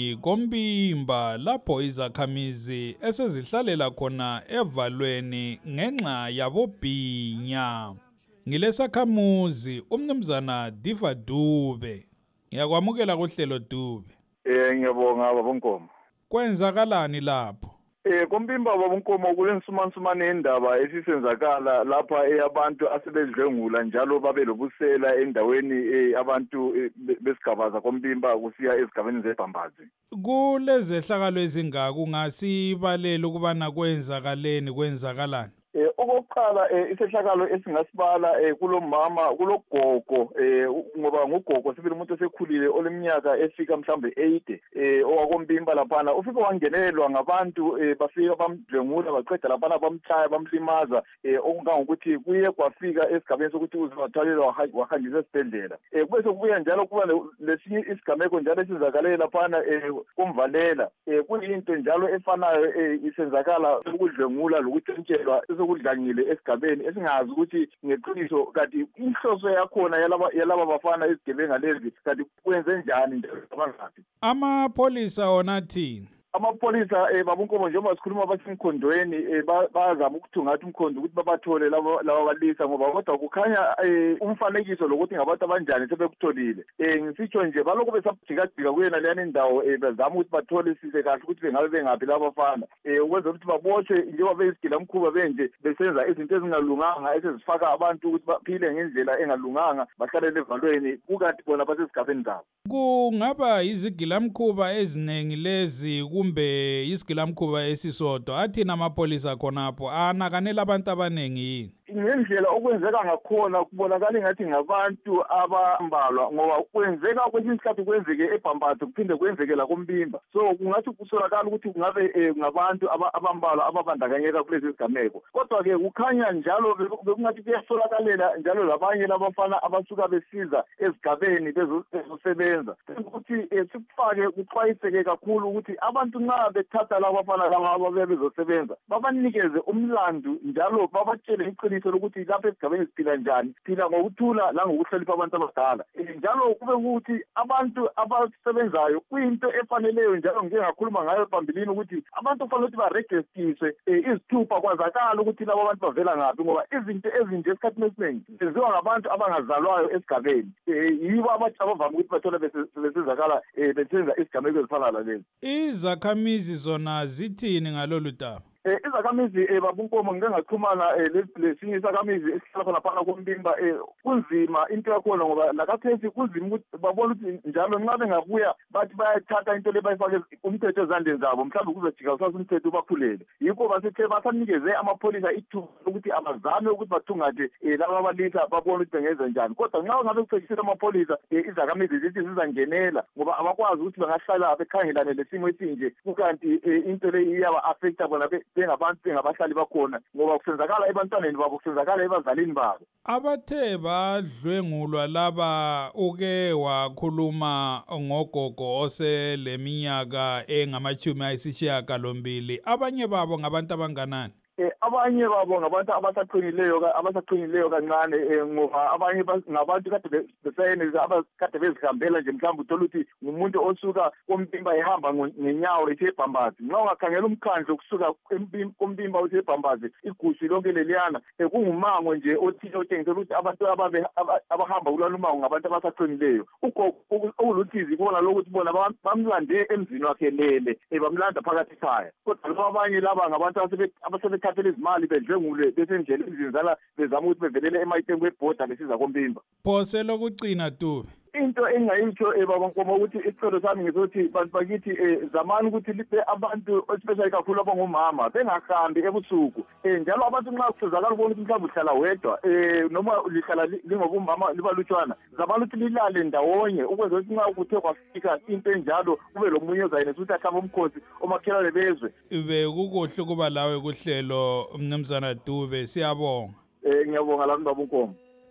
ngikombimba lapho izakhamizi esezihlalela khona evalweni ngenxa yabobhinya. Ngilesakhamuzi umnumzana Diva Dube. Ngiyakwamukela kuhlelo Dube. Eh ngiyabonga baba Nkomo. Kwenzakalani lapho? Eh kumbimba baba Nkomo kulensumansumane indaba esisenzakala lapha eyabantu asebedlengula njalo babe lobusela endaweni abantu besigabaza kombimba kusiya ezigabeni zebhambazi. Kulezehlakalo ezingaka ungasibalela ukubana kwenzakaleni kwenzakalani? Eh okokuqala isehlakalo esingasibala eh kulomama kulogogo eh ngoba ngogogo sibili umuntu osekhulile oleminyaka efika mhlambe eighty eh owakombimba laphana ufike wangenelwa ngabantu eh bafika bamdlengula baqeda laphana bamchaya bamlimaza eh okungangokuthi kuye kwafika esigabeni sokuthi uziwathwalelwa wahanjiswa esibhedlela eh bese kubuya njalo kuba lesinye isigameko njalo esizakale laphana eh kumvalela eh kuyinto njalo efanayo eh isenzakala ukudlengula lokutshentshelwa ukudlangile esigabeni esingazi ukuthi ngeqiniso kanti inhloso yakhona yalaba yalaba bafana ezigebenga lezi kanti kwenze njani nje abangathi amapolisa wona thini amapolisa eh babunkomo njengoba sikhuluma basemkhondweni eh bazama ukuthungatha umkhondo ukuthi babathole laba laba balisa ngoba kodwa kukhanya umfanekiso lokuthi ngabantu abanjani sebekutholile eh ngisitsho nje baloko besabhikadika kuyena leyana indawo eh bazama ukuthi bathole sise kahle ukuthi bengabe bengapi laba bafana eh ukwenza ukuthi baboshwe njengoba beyisigila mkhuba benje besenza izinto ezingalunganga esezifaka abantu ukuthi baphile ngendlela engalunganga bahlalele evalweni kukathi bona basesigabeni zabo. Kungaba izigilamkhuba eziningi lezi kumbe isigilamkhuba esisodwa athina amapolisa khonapho anakanela abantu abaningi yini? Ngendlela okwenzeka ngakhona kubonakala ngathi ngabantu abambalwa ngoba kwenzeka kwesinye isikhathi kwenzeke eBhambathu kuphinde kwenzeke la kombimba so kungathi kusolakala ukuthi kungabe ngabantu abambalwa ababandakanyeka kulezi zigameko kodwa ke kukhanya njalo bekungathi kuyasolakalela njalo labanye labafana abasuka besiza ezigabeni bezosebenza ukuthi sikufake kuxwayiseke kakhulu ukuthi abantu nxa bethatha laba bafana laba bezosebenza babanikeze umlando njalo babatshele iqiniso ukuthi lapha esigabeni siphila njani phila ngokuthula la ngokuhlonipha abantu abadala njalo kube ukuthi abantu abasebenzayo kuyinto efaneleyo njalo ngike ngakhuluma ngayo phambilini ukuthi abantu kufanele ukuthi baregistiswe izithupha kwazakala ukuthi labo abantu bavela ngaphi ngoba izinto ezinje esikhathini esiningi zenziwa ngabantu abangazalwayo esigabeni yibo abantu abavama ukuthi bathole besizakala besenza isigameko ezifana nalezi. Izakhamizi zona zithini ngalolu daba? Eh izakhamizi eh babunkomo ngike ngaxhumana lesinye isakhamizi esihlala khona phana kombimba eh kunzima into yakhona ngoba nakathesi kunzima ukuthi babona ukuthi njalo nxa bengabuya bathi bayathatha into le bayifake umthetho ezandleni zabo mhlawumbe kuzojika usasa umthetho ubakhulele yikho basethe basanikeze amapolisa ithuba ukuthi abazame ukuthi bathungathe laba abalisa babone ukuthi bengenza njani kodwa nxa ngabe kusetshenziswa amapolisa izakhamizi zithi zizangenela ngoba abakwazi ukuthi bangahlala bekhangelane lesimo esinje kukanti into le iyaba affecta bona bengabantu bengabahlali bakhona ngoba kusenzakala ebantwaneni babo kusenzakala ebazalini babo. Abathe badlwengulwa laba uke wakhuluma ngogogo oseleminyaka engamachumi ayisishiyagalombili abanye babo ngabantu abanganani? Eh abanye babo ngabantu abasaqinileyo abasaqinileyo kancane ngoba abanye ngabantu kade beseyenza abakade bezihambela nje mhlawumbe uthola ukuthi ngumuntu osuka kombimba ehamba ngenyawo ethe eBhambazi nxa ungakhangela umkhandlo kusuka kombimba uthe eBhambazi igushi lonke leliyana kungumango nje othile otshengisela ukuthi abantu abahamba kulalo mango ngabantu abasaqinileyo ugogo okuluthizi kubona lokuthi bona bamlande emzini wakhe lele bamlanda phakathi ekhaya kodwa laba abanye laba ngabantu abasebe thathele izimali bedlengule besendlela izinzala bezama ukuthi bevelele emayiteni kwebhoda besiza kombimba. Phose lokucina Dube. Into engayitsho baba Nkomo ukuthi isicelo sami ngizothi bantu bakithi zamani ukuthi libe abantu especially kakhulu abangomama bengahambi ebusuku njalo abantu nxa kusezakala ubona ukuthi mhlawumbe uhlala wedwa noma lihlala lingobumama libalutshwana zamani ukuthi lilale ndawonye ukwenza ukuthi nxa kuthe kwafika into enjalo kube lomunye ozayinesa ukuthi ahlaba umkhosi omakhelwane bezwe. Ibe kukuhle kuba lawe kuhlelo Mnumzana Dube siyabonga. Eh ngiyabonga lapho baba Nkomo.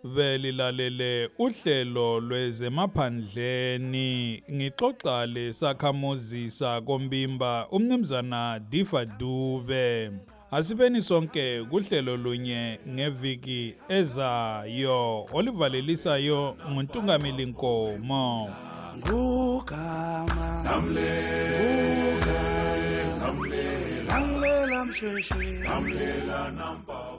Velilalele uhlelo lwezemaphandleni ngixoxa lesakhamuzi sakombimba umnumzana Difa Dube. Asibeni sonke kuhlelo lunye ngeviki ezayo olivalelisayo nguNtungameli Nkomo. Ngugama namlela namlela namlela mshweshwe namlela nampawa.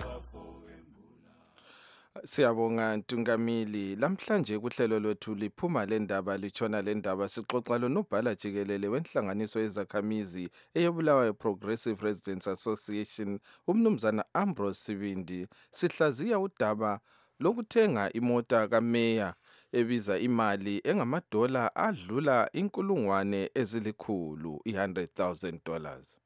Siyabonga Ntungameli. Lamhlanje kuhlelo lwethu liphuma lendaba litshona lendaba sixoxa lonobhala jikelele wenhlanganiso yezakhamizi eyobulawayo Progressive Residents Association umnumzana Ambrose Sibindi. Sihlaziya udaba lokuthenga imota kameya ebiza imali engamadola adlula inkulungwane ezilikhulu one hundred thousand dollars.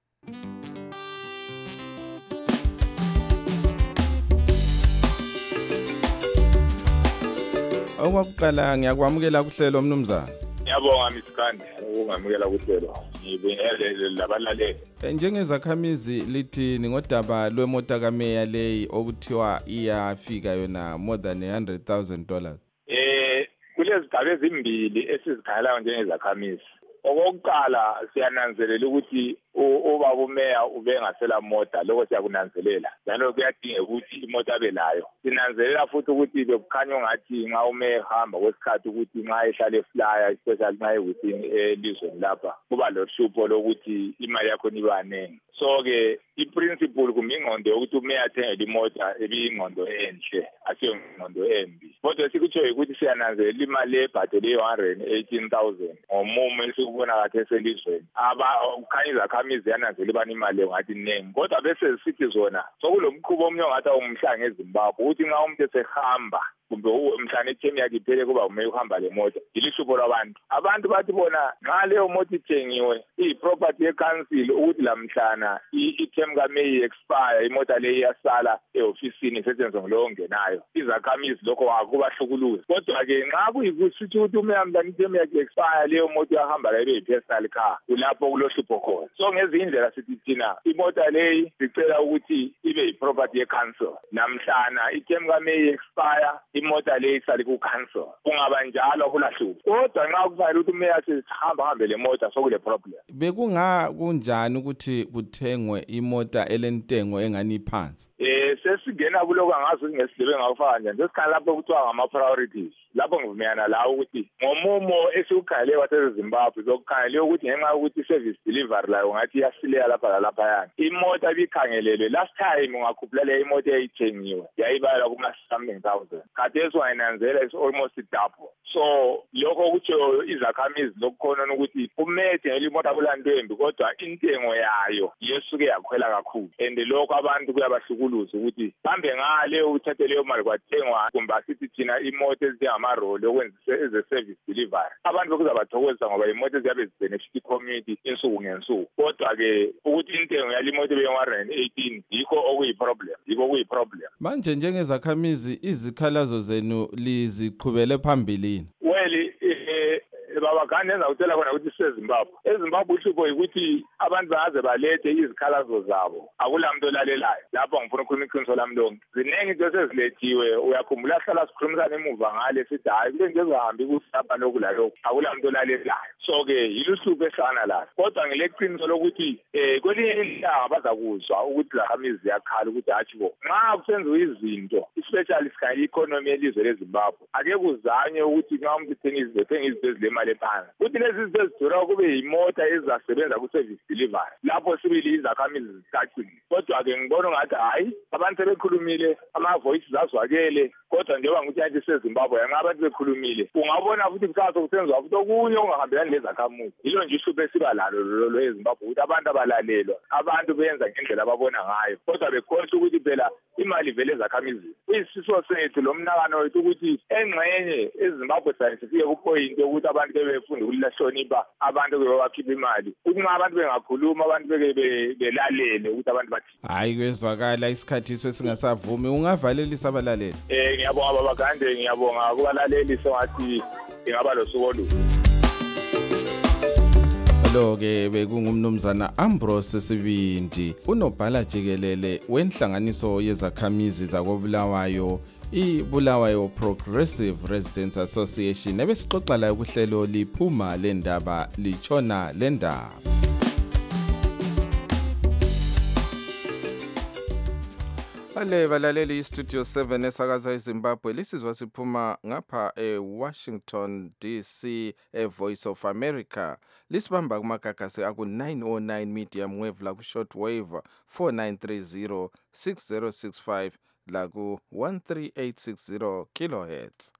Okwakuqala ngiyakwamukela kuhlelo mnumzana. Ngiyabonga Miskandi ukungamukela kuhlelo. Ngibingelele labalaleli. Njengezakhamizi lithi ngodaba lwemota kameya leyi okuthiwa iyafika yona more than one hundred thousand dollars. Eh kulezigaba ezimbili esizikhalayo njengezakhamizi. Okokuqala siyananzelela ukuthi ubaba umeya ubengasela moto lokho siyakunanzelela njalo kuyadinga ukuthi imoto abelayo. Sinanzelela futhi ukuthi bekukhanya ungathi nxa umeya ehamba kwesikhathi ukuthi nxa ehlala eflyer especially nxa ewithin elizweni lapha kuba lohlupho lokuthi imali yakho ibanengi. So ke iprinciple kumbe ingqondo yokuthi umeya athenge imota ebiyingqondo enhle asiyo ingqondo embi. Kodwa sikutsho ukuthi siyananzelela imali ebhadele one hundred eighteen thousand ngomumo esikubona kahle eselizweni. Aba ukhanya izakhamizi yananzelela ibani imali ngathi inengi. Kodwa bese sithi zona sokulomkhubo omnye ongathi umhlanga eZimbabwe ukuthi nxa umuntu esehamba kumbe umhlane ethemi yakhe iphele kuba umeya uhamba le moto ilishupho labantu. Abantu bathi bona nxa leyo moto ithengiwe iyi-property ye-council ukuthi lamhlana i-term kameya expire imota leyo iyasala e-ofisini isetshenziswa ngulowo ongenayo. Izakhamizi lokho wakubahlukuluza. Kodwa-ke nxa kuyikusithi ukuthi umeya mhlana i-term yakhe expire leyo moto iyahamba la ibe yi-personal car kulapho kulohlupho khona. So ngezinye indlela sithi thina imota leyi sicela ukuthi ibe yi-property ye-council. Namhlana i-term kameya expire imota leyi isali ku-council. Kungaba njalo kulahlupho. Kodwa nxa kufanele ukuthi umeya sihamba hambe le mota sokule problem. Bekunga kunjani ukuthi kuthengwe imota elentengo engani phansi? Eh sesingena kuloko angazi ukuthi ngesidebe ngakufaka njani. Sesikhala lapho kuthiwa ngama-priorities. Lapho ngivumelana lawo ukuthi ngomumo esiwukhangele waseZimbabwe sokukhangele ukuthi ngenxa yokuthi i-service delivery layo ngathi iyasileya lapha lalapha yani. Imota ibikhangelelwe last time ungakhuphula le imota eyithengiwe yayibala kuma-something thousand. Khathesi wayinanzela is almost double. So lokho kutsho izakhamizi lokukhona ukuthi umeya ethengela imota kulantembi kodwa intengo yayo yesuke yakhwela kakhulu. And lokho abantu kuyabahlukuluza ukuthi hambe ngale uthathe leyo mali kwathengwa kumbe asithi thina imota ezinjengamaroli okwenzisa eze-service delivery. Abantu bekuzabathokozisa ngoba imoto ziyabe zibenefit i-community insuku ngensuku. Kodwa-ke ukuthi intengo yale moto ebe one hundred eighteen yikho okuyi-problem. Yikho kuyi-problem. Manje njengezakhamizi izikhalazo zenu liziqhubele phambili. Well, baba gani engawutshela khona ukuthi siseZimbabwe. EZimbabwe uhlupho yikuthi abantu baze balethe izikhalazo zabo. Akulamuntu olalelayo. Lapho ngifuna ukukhuluma iqiniso lami lonke. Ziningi izinto sezilethiwe. Uyakhumbula sihlala sikhulumisana emuva ngale sithi hayi kule nto ezohamba ikusapha lokhu lalokhu. Akulamuntu olalelayo. So-ke yiluhlupho esana layo. Kodwa ngileqiniso lokuthi eh kwelinye ilanga bazakuzwa ukuthi zakhamizi ziyakhala ukuthi hathi bo nxa kusenziwa izinto especially sikhangela i-economy yelizwe leZimbabwe ake kuzanywe ukuthi nxa umuntu ethenga izinto ethenga izinto ezilemali phansi ukuthi lezi zinto ezidura kube yimota ezizasebenza ku-service delivery lapho sibili izakhamizi zicacile. Kodwa-ke ngibona ngathi hayi abantu sebekhulumile ama-voices azwakele kodwa njengoba ngithi yathi seZimbabwe nxa abantu bekhulumile ungabona futhi kusasa kusenziwa futhi okunye okungahambelani lezakhamuzi. Yilo nje ihlupho esiba lalo lo eZimbabwe ukuthi abantu abalalelwa abantu benza ngendlela ababona ngayo kodwa bekhohlwa ukuthi phela imali vele ezakhamizini. Kuyisiso sethu lo mnakano wethu ukuthi engxenye eZimbabwe scientific kupoint ukuthi abantu befunda ukuhlonipha abantu bebakhipha imali. Ukuthi nxa abantu bengakhuluma abantu beke belalele ukuthi abantu bathi. Hayi kwezwakala isikhathi sesingasavumi ungavalelisa abalaleli. Eh ngiyabonga baba Gande ngiyabonga kubalaleli songathi ingaba losuku oluhle. Lo-ke bekungumnumzana Ambrose Sibindi unobhala jikelele wenhlanganiso yezakhamizi zakobulawayo i-Bulawayo Progressive Residents Association ebesixoxa layo kuhlelo liphuma lendaba lichona lendaba. Ale balaleli iStudio seven esakaza eZimbabwe lisizwa siphuma ngapha eWashington D C eVoice of America lisibamba kumagagasi aku nine oh nine medium wave la ku shortwave four nine three zero six zero six five la ku one three eight six zero kilohertz.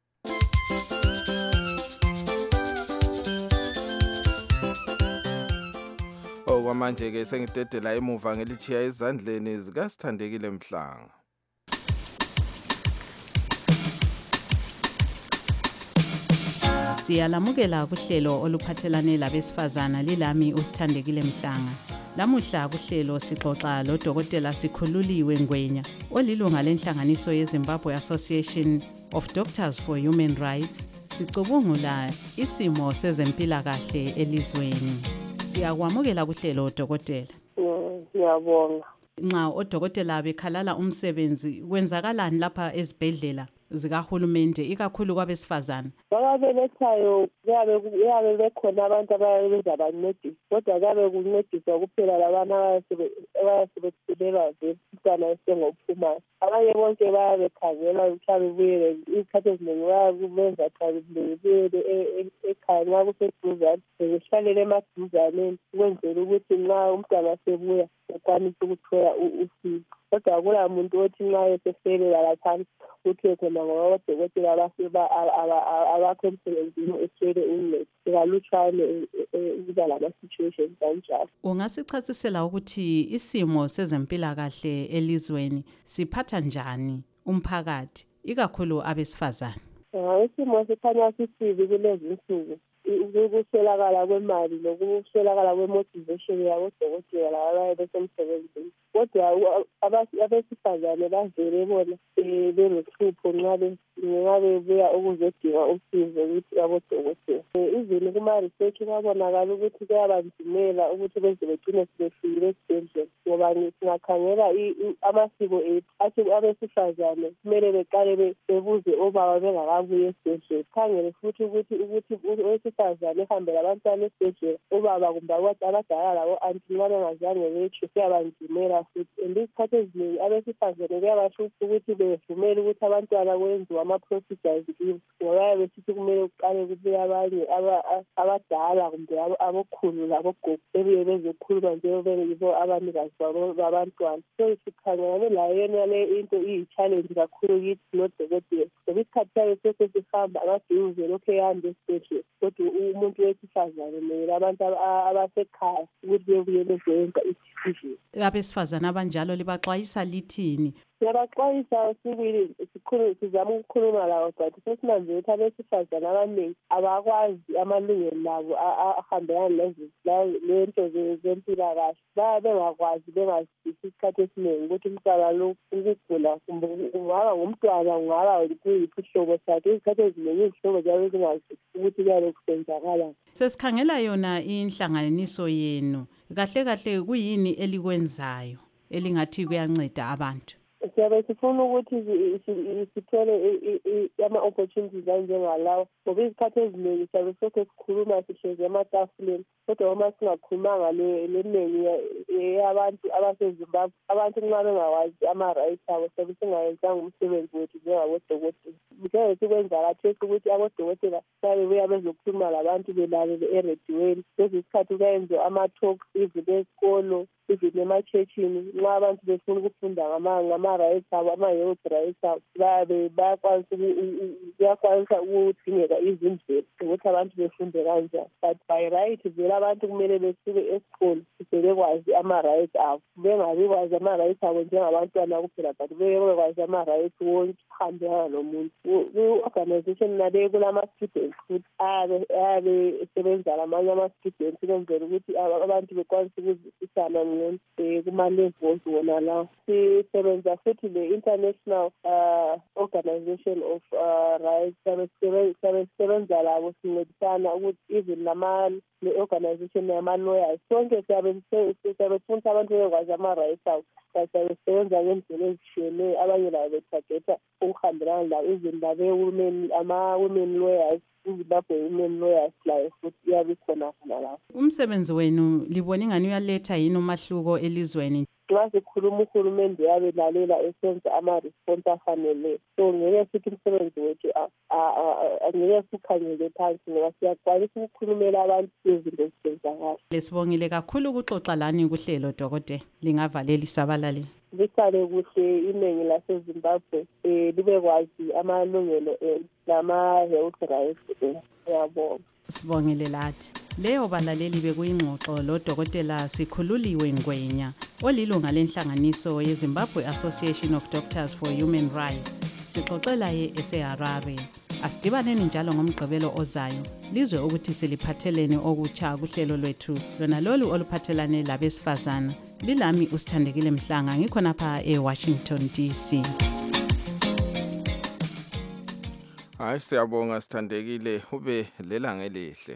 Okwamanje ke sengidedela emuva ngelichiya ezandleni zikaSithandekile Mhlanga. Siyalamukela kuhlelo oluphathelane labesifazana lilami uSithandekile Mhlanga. Lamuhla kuhlelo sixoxa lo Dokotela Sikhululiwe Ngwenya olilunga lenhlanganiso yeZimbabwe Association of Doctors for Human Rights sicubungula isimo sezempilakahle elizweni. Siyakwamukela kuhlelo Dokotela. Ngiyabonga. Nxa odokotela bekhalala umsebenzi kwenzakalani lapha ezibhedlela zikahulumende ikakhulu kwabesifazana? Ababelethayo kuyabe bekhona abantu abayenza bancedisa, kodwa kuyabe kuncediswa kuphela labana abasebekhulelwa umntwana esengophumayo. Abanye bonke bayabe bekhangela mhlawumbe buyele izikhathi eziningi bayakubenza buyele ekhaya nxa kuseduzane behlalele emaduzaneni ukwenzela ukuthi nxa umntwana sebuya ekwanise ukuthola usizo. Kodwa akula muntu othi nxa esefelela laphansi ukuthi khona ngoba odokotela abakho emsebenzini eswele uncedo kalutshwane ukuba lama-situations kanjalo. Ungasichasisela ukuthi isimo sezempilakahle elizweni siphatha njani umphakathi ikakhulu abesifazane? Isimo sikhanya sisibi kulezi insuku. Ukuswelakala kwemali nokuswelakala kwemotivation yabodokotela laba besemsebenzini. Kodwa abesifazane bavele bona belohlupho nxa bebuya ukuzodinga usizo ukuthi abodokotela. Izini kuma-research kwabonakala ukuthi kuyabanzimela ukuthi beze begcine sebefikile esibhedlela ngoba singakhangela amasiko ethu athi abesifazane kumele beqale bebuze obaba bengakabuyi esibhedlela. Khangele futhi ukuthi ukuthi owesifazane ehambe labantwana esibhedlela obaba kumbe abadala labo anti nxa bengazange betsho kuyabanzimela futhi. And izikhathi eziningi abesifazane kuyabahlupha ukuthi bevumele ukuthi abantwana kwenziwe ama-procedures kibo ngoba bayabe besithi kumele kuqale kubuye abanye abadala kumbe abokhulu labogogo bebuye bezokhuluma njengoba yibo abanikazi babantwana. So sikhangelane layo yona le into iyi-challenge kakhulu kithi nodokotela ngoba isikhathi sayo sese sihamba amadingize lokhu ehambe esibhedlela kodwa umuntu wesifazane kumele abantu abasekhaya ukuthi bebuye bezoyenza i-decision. Abesifazane abanjalo libaxwayisa lithini? Siyabaxwayisa sibili sikhulu sizama ukukhuluma lawo but sesinanzela ukuthi abesifazane abaningi abakwazi amalungelo labo ahambelana lento zempilakahle. Bayabe bengakwazi bengazwisisi isikhathi esiningi ukuthi umntwana lo ukugula kumbe kungaba ngumntwana kungaba kuyiphi ihlobo sakhe. Izikhathi eziningi izihlobo ziyabe zingazwisisi ukuthi kuyabe kusenzakala. Sesikhangela yona inhlanganiso yenu kahle kahle kuyini elikwenzayo elingathi kuyanceda abantu? Siyabe sifuna ukuthi sithole ama-opportunities anjengalawo ngoba izikhathi eziningi siyabe sokho sikhuluma sihlezi ematafuleni kodwa uma singakhulumanga leningi yabantu abaseZimbabwe abantu nxa bengawazi ama-rights abo siyabe singayenzanga umsebenzi wethu njengabodokotela. Njenge sikwenza kathesi ukuthi abodokotela bayabe beya bezokhuluma labantu belalele erediweni. Lezi izikhathi kuyayenziwa ama-talks even esikolo even ema-churchini nxa abantu befuna ukufunda ngama-rights abo ama-health rights abo bayabe bayakwanisa ukudingeka izindlela ukuthi abantu befunde kanjani. But by right vele abantu kumele besuke esikolo sebekwazi ama-rights abo bengabi kwazi ama-rights abo njengabantwana kuphela but bebekwazi ama-rights wonke ahambelana nomuntu. Ku-organization naleyo kulama-students futhi ayabe esebenza lamanye ama-students ukwenzela ukuthi abantu bekwanise ukuzwisisana ngcono kuma-levels wona lawo. Sisebenza futhi le-International Organization of Rights siyabesebenza labo sincedisana ukuthi even le-organization yama-lawyers sonke siyabe sifundisa abantu bekwazi ama-rights abo gatsha besebenza ngendlela ezishiyeneyo abanye labo bethagetha ukuhambelana labo izindaba e-women ama-women lawyers izimbabwe women lawyers layo futhi iyabe ikhona khona lapho. Umsebenzi wenu libona ingani uyaletha yini umahluko elizweni? Nxa sikhuluma uhulumende uyabe lalela esenza ama-response afaneleyo, so ngeke sithi umsebenzi wethu angeke sikhangele phansi ngoba siyakwanisa ukukhulumela abantu izinto ezisenzakala. Lesibongile kakhulu ukuxoxa lani kuhlelo dokotela, lingavalela isabalali. Lihlale kuhle iningi laseZimbabwe um libe kwazi amalungelo nama-health rights. Ngiyabonga. Sibongile lathi. Leyo balaleli bekuyingxoxo lo Dokotela Sikhululiwe Ngwenya olilunga lenhlanganiso yeZimbabwe Association of Doctors for Human Rights. Sixoxela ye eseHarare. Asidibaneni njalo ngomgqibelo ozayo. Lizwe ukuthi siliphathelene okutsha kuhlelo lwethu lona lolu oluphathelane labesifazana. Lilami uSithandekile Mhlanga ngikhona pha eWashington D C. Hayi siyabonga Sithandekile, ube lelanga elihle.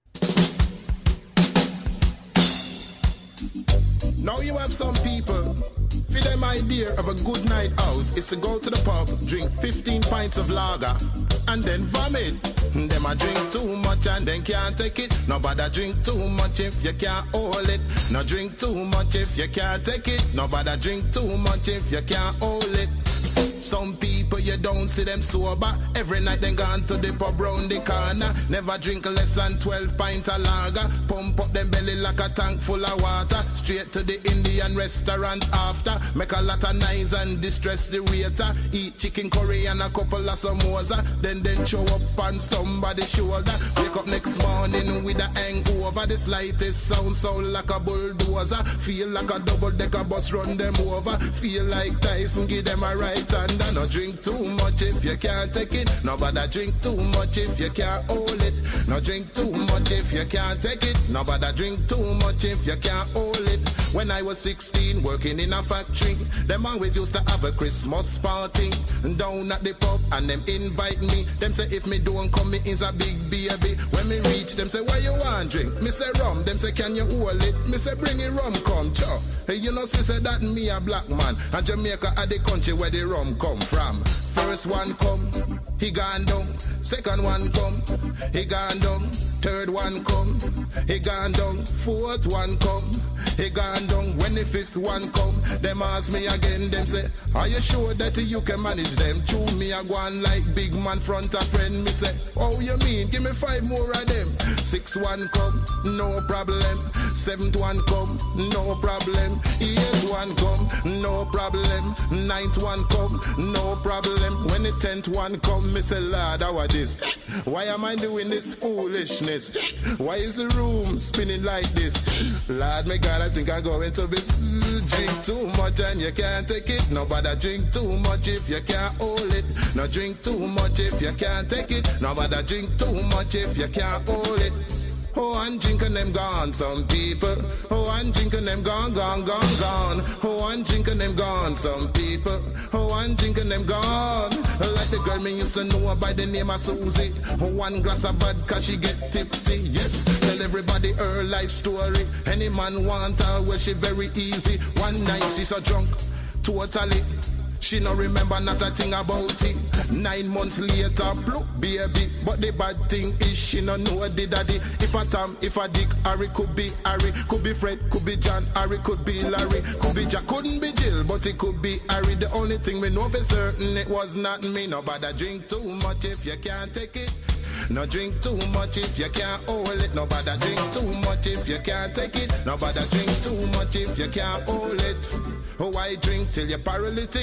Now you have some people, for them idea of a good night out is to go to the pub, drink fifteen pints of lager, and then vomit. Them a drink too much and then can't take it. Nobody drink too much if you can't hold it. No drink too much if you can't take it. Nobody drink too much if you can't hold it. Some people you don't see them sober. Every night they gone to the pub round the corner. Never drink less than twelve pint of lager. Pump up them belly like a tank full of water. Straight to the Indian restaurant after. Make a lot of noise and distress the waiter. Eat chicken curry and a couple of samosa. Then then show up on somebody's shoulder. Wake up next morning with a hangover. The slightest sound sound like a bulldozer. Feel like a double decker bus run them over. Feel like Tyson give them a right hand. No drink too much if you can't take it. Nobody drink too much if you can't hold it. No drink too much if you can't take it. Nobody drink too much if you can't hold it. When I was sixteen working in a factory, them always used to have a Christmas party down at the pub and them invite me. Them say if me don't come me is a big baby. When me reach them say why you want drink? Me say rum. Them say can you hold it? Me say bring it rum come chow. Hey, you know she said that me a black man and Jamaica are the country where the rum come from. First one come, he gone down. Second one come, he gone down. Third one come, he gone down. Fourth one come, he gone down. When the fifth one come, them ask me again. Them say, are you sure that you can manage them? Chew me a go on like big man front a friend. Me say, oh you mean? Give me five more of them. Six one come, no problem. Seventh one come, no problem. Eighth one come, no problem. Ninth one come, no problem. When the tenth one come, me say, Lord, how are this? Why am I doing this foolishness? Why is the room spinning like this? Lord, my God, I think I'm going to be drink too much and you can't take it. Nobody drink too much if you can't hold it. No drink too much if you can't take it. Nobody drink too much if you can't hold it. Oh, and drinking them gone, some people. Oh, and drinking them gone, gone, gone, gone. Oh, and drinking them gone, some people. Oh, and drinking them gone. Like the girl me used to know by the name of Susie. Oh, one glass of vodka, she get tipsy. Yes, tell everybody her life story. Any man want her, well, she very easy. One night she so drunk, totally. She no remember not a thing about it. Nine months later, bloop, baby. But the bad thing is she no know the daddy. If a Tom, if a Dick, Harry could be Harry. Could be Fred, could be John, Harry could be Larry. Could be Jack, couldn't be Jill, but it could be Harry. The only thing we know for certain, it was not me. Nobody drink too much if you can't take it. No drink too much if you can't hold it. Nobody drink too much if you can't take it. Nobody drink too much if you can't hold it. Oh, I drink till you're paralytic.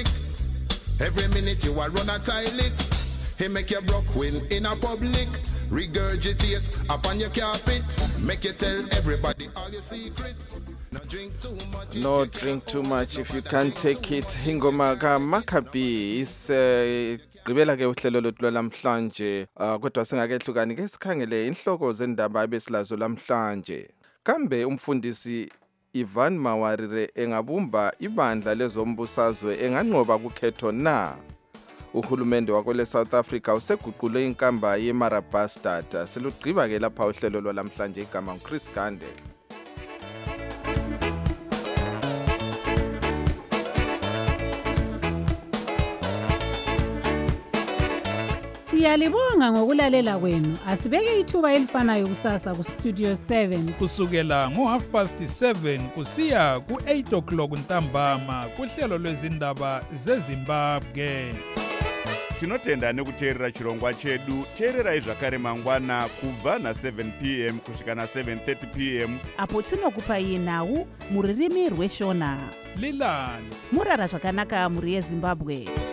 Every minute you are run a toilet. He make you broke when in a public. Regurgitate upon your carpet. Make you tell everybody all your secret. No drink too much. No drink too much if you can't take it. Ingoma ka Maccabi is uh, gqibela ke uhlelo lothu lamhlanje kodwa singakehlukani ke sikhangele inhloko zendaba ebesilazo lamhlanje. Kambe umfundisi Ivan Mawarire engabumba ibandla lezombusazwe enganqoba kukhetho na? Uhulumende wakwele South Africa useguqule inkamba yeMarabas data. Selugqiba ke lapha uhlelo lwalamhlanje igama uChris Gande. Siyalibonga ngokulalela kwenu. Asibeke ithuba elifanayo kusasa ku Studio seven kusukela ngo half past seven kusiya ku eight o'clock ntambama kuhlelo lwezindaba zeZimbabwe. Tinotenda nekuteerera chirongwa chedu. Teererai zvakare mangwana kubva na seven p m kusvika na seven thirty p m apo tinokupai nhau muririmi rweshona. Lilani Murara zvakanaka muri yeZimbabwe.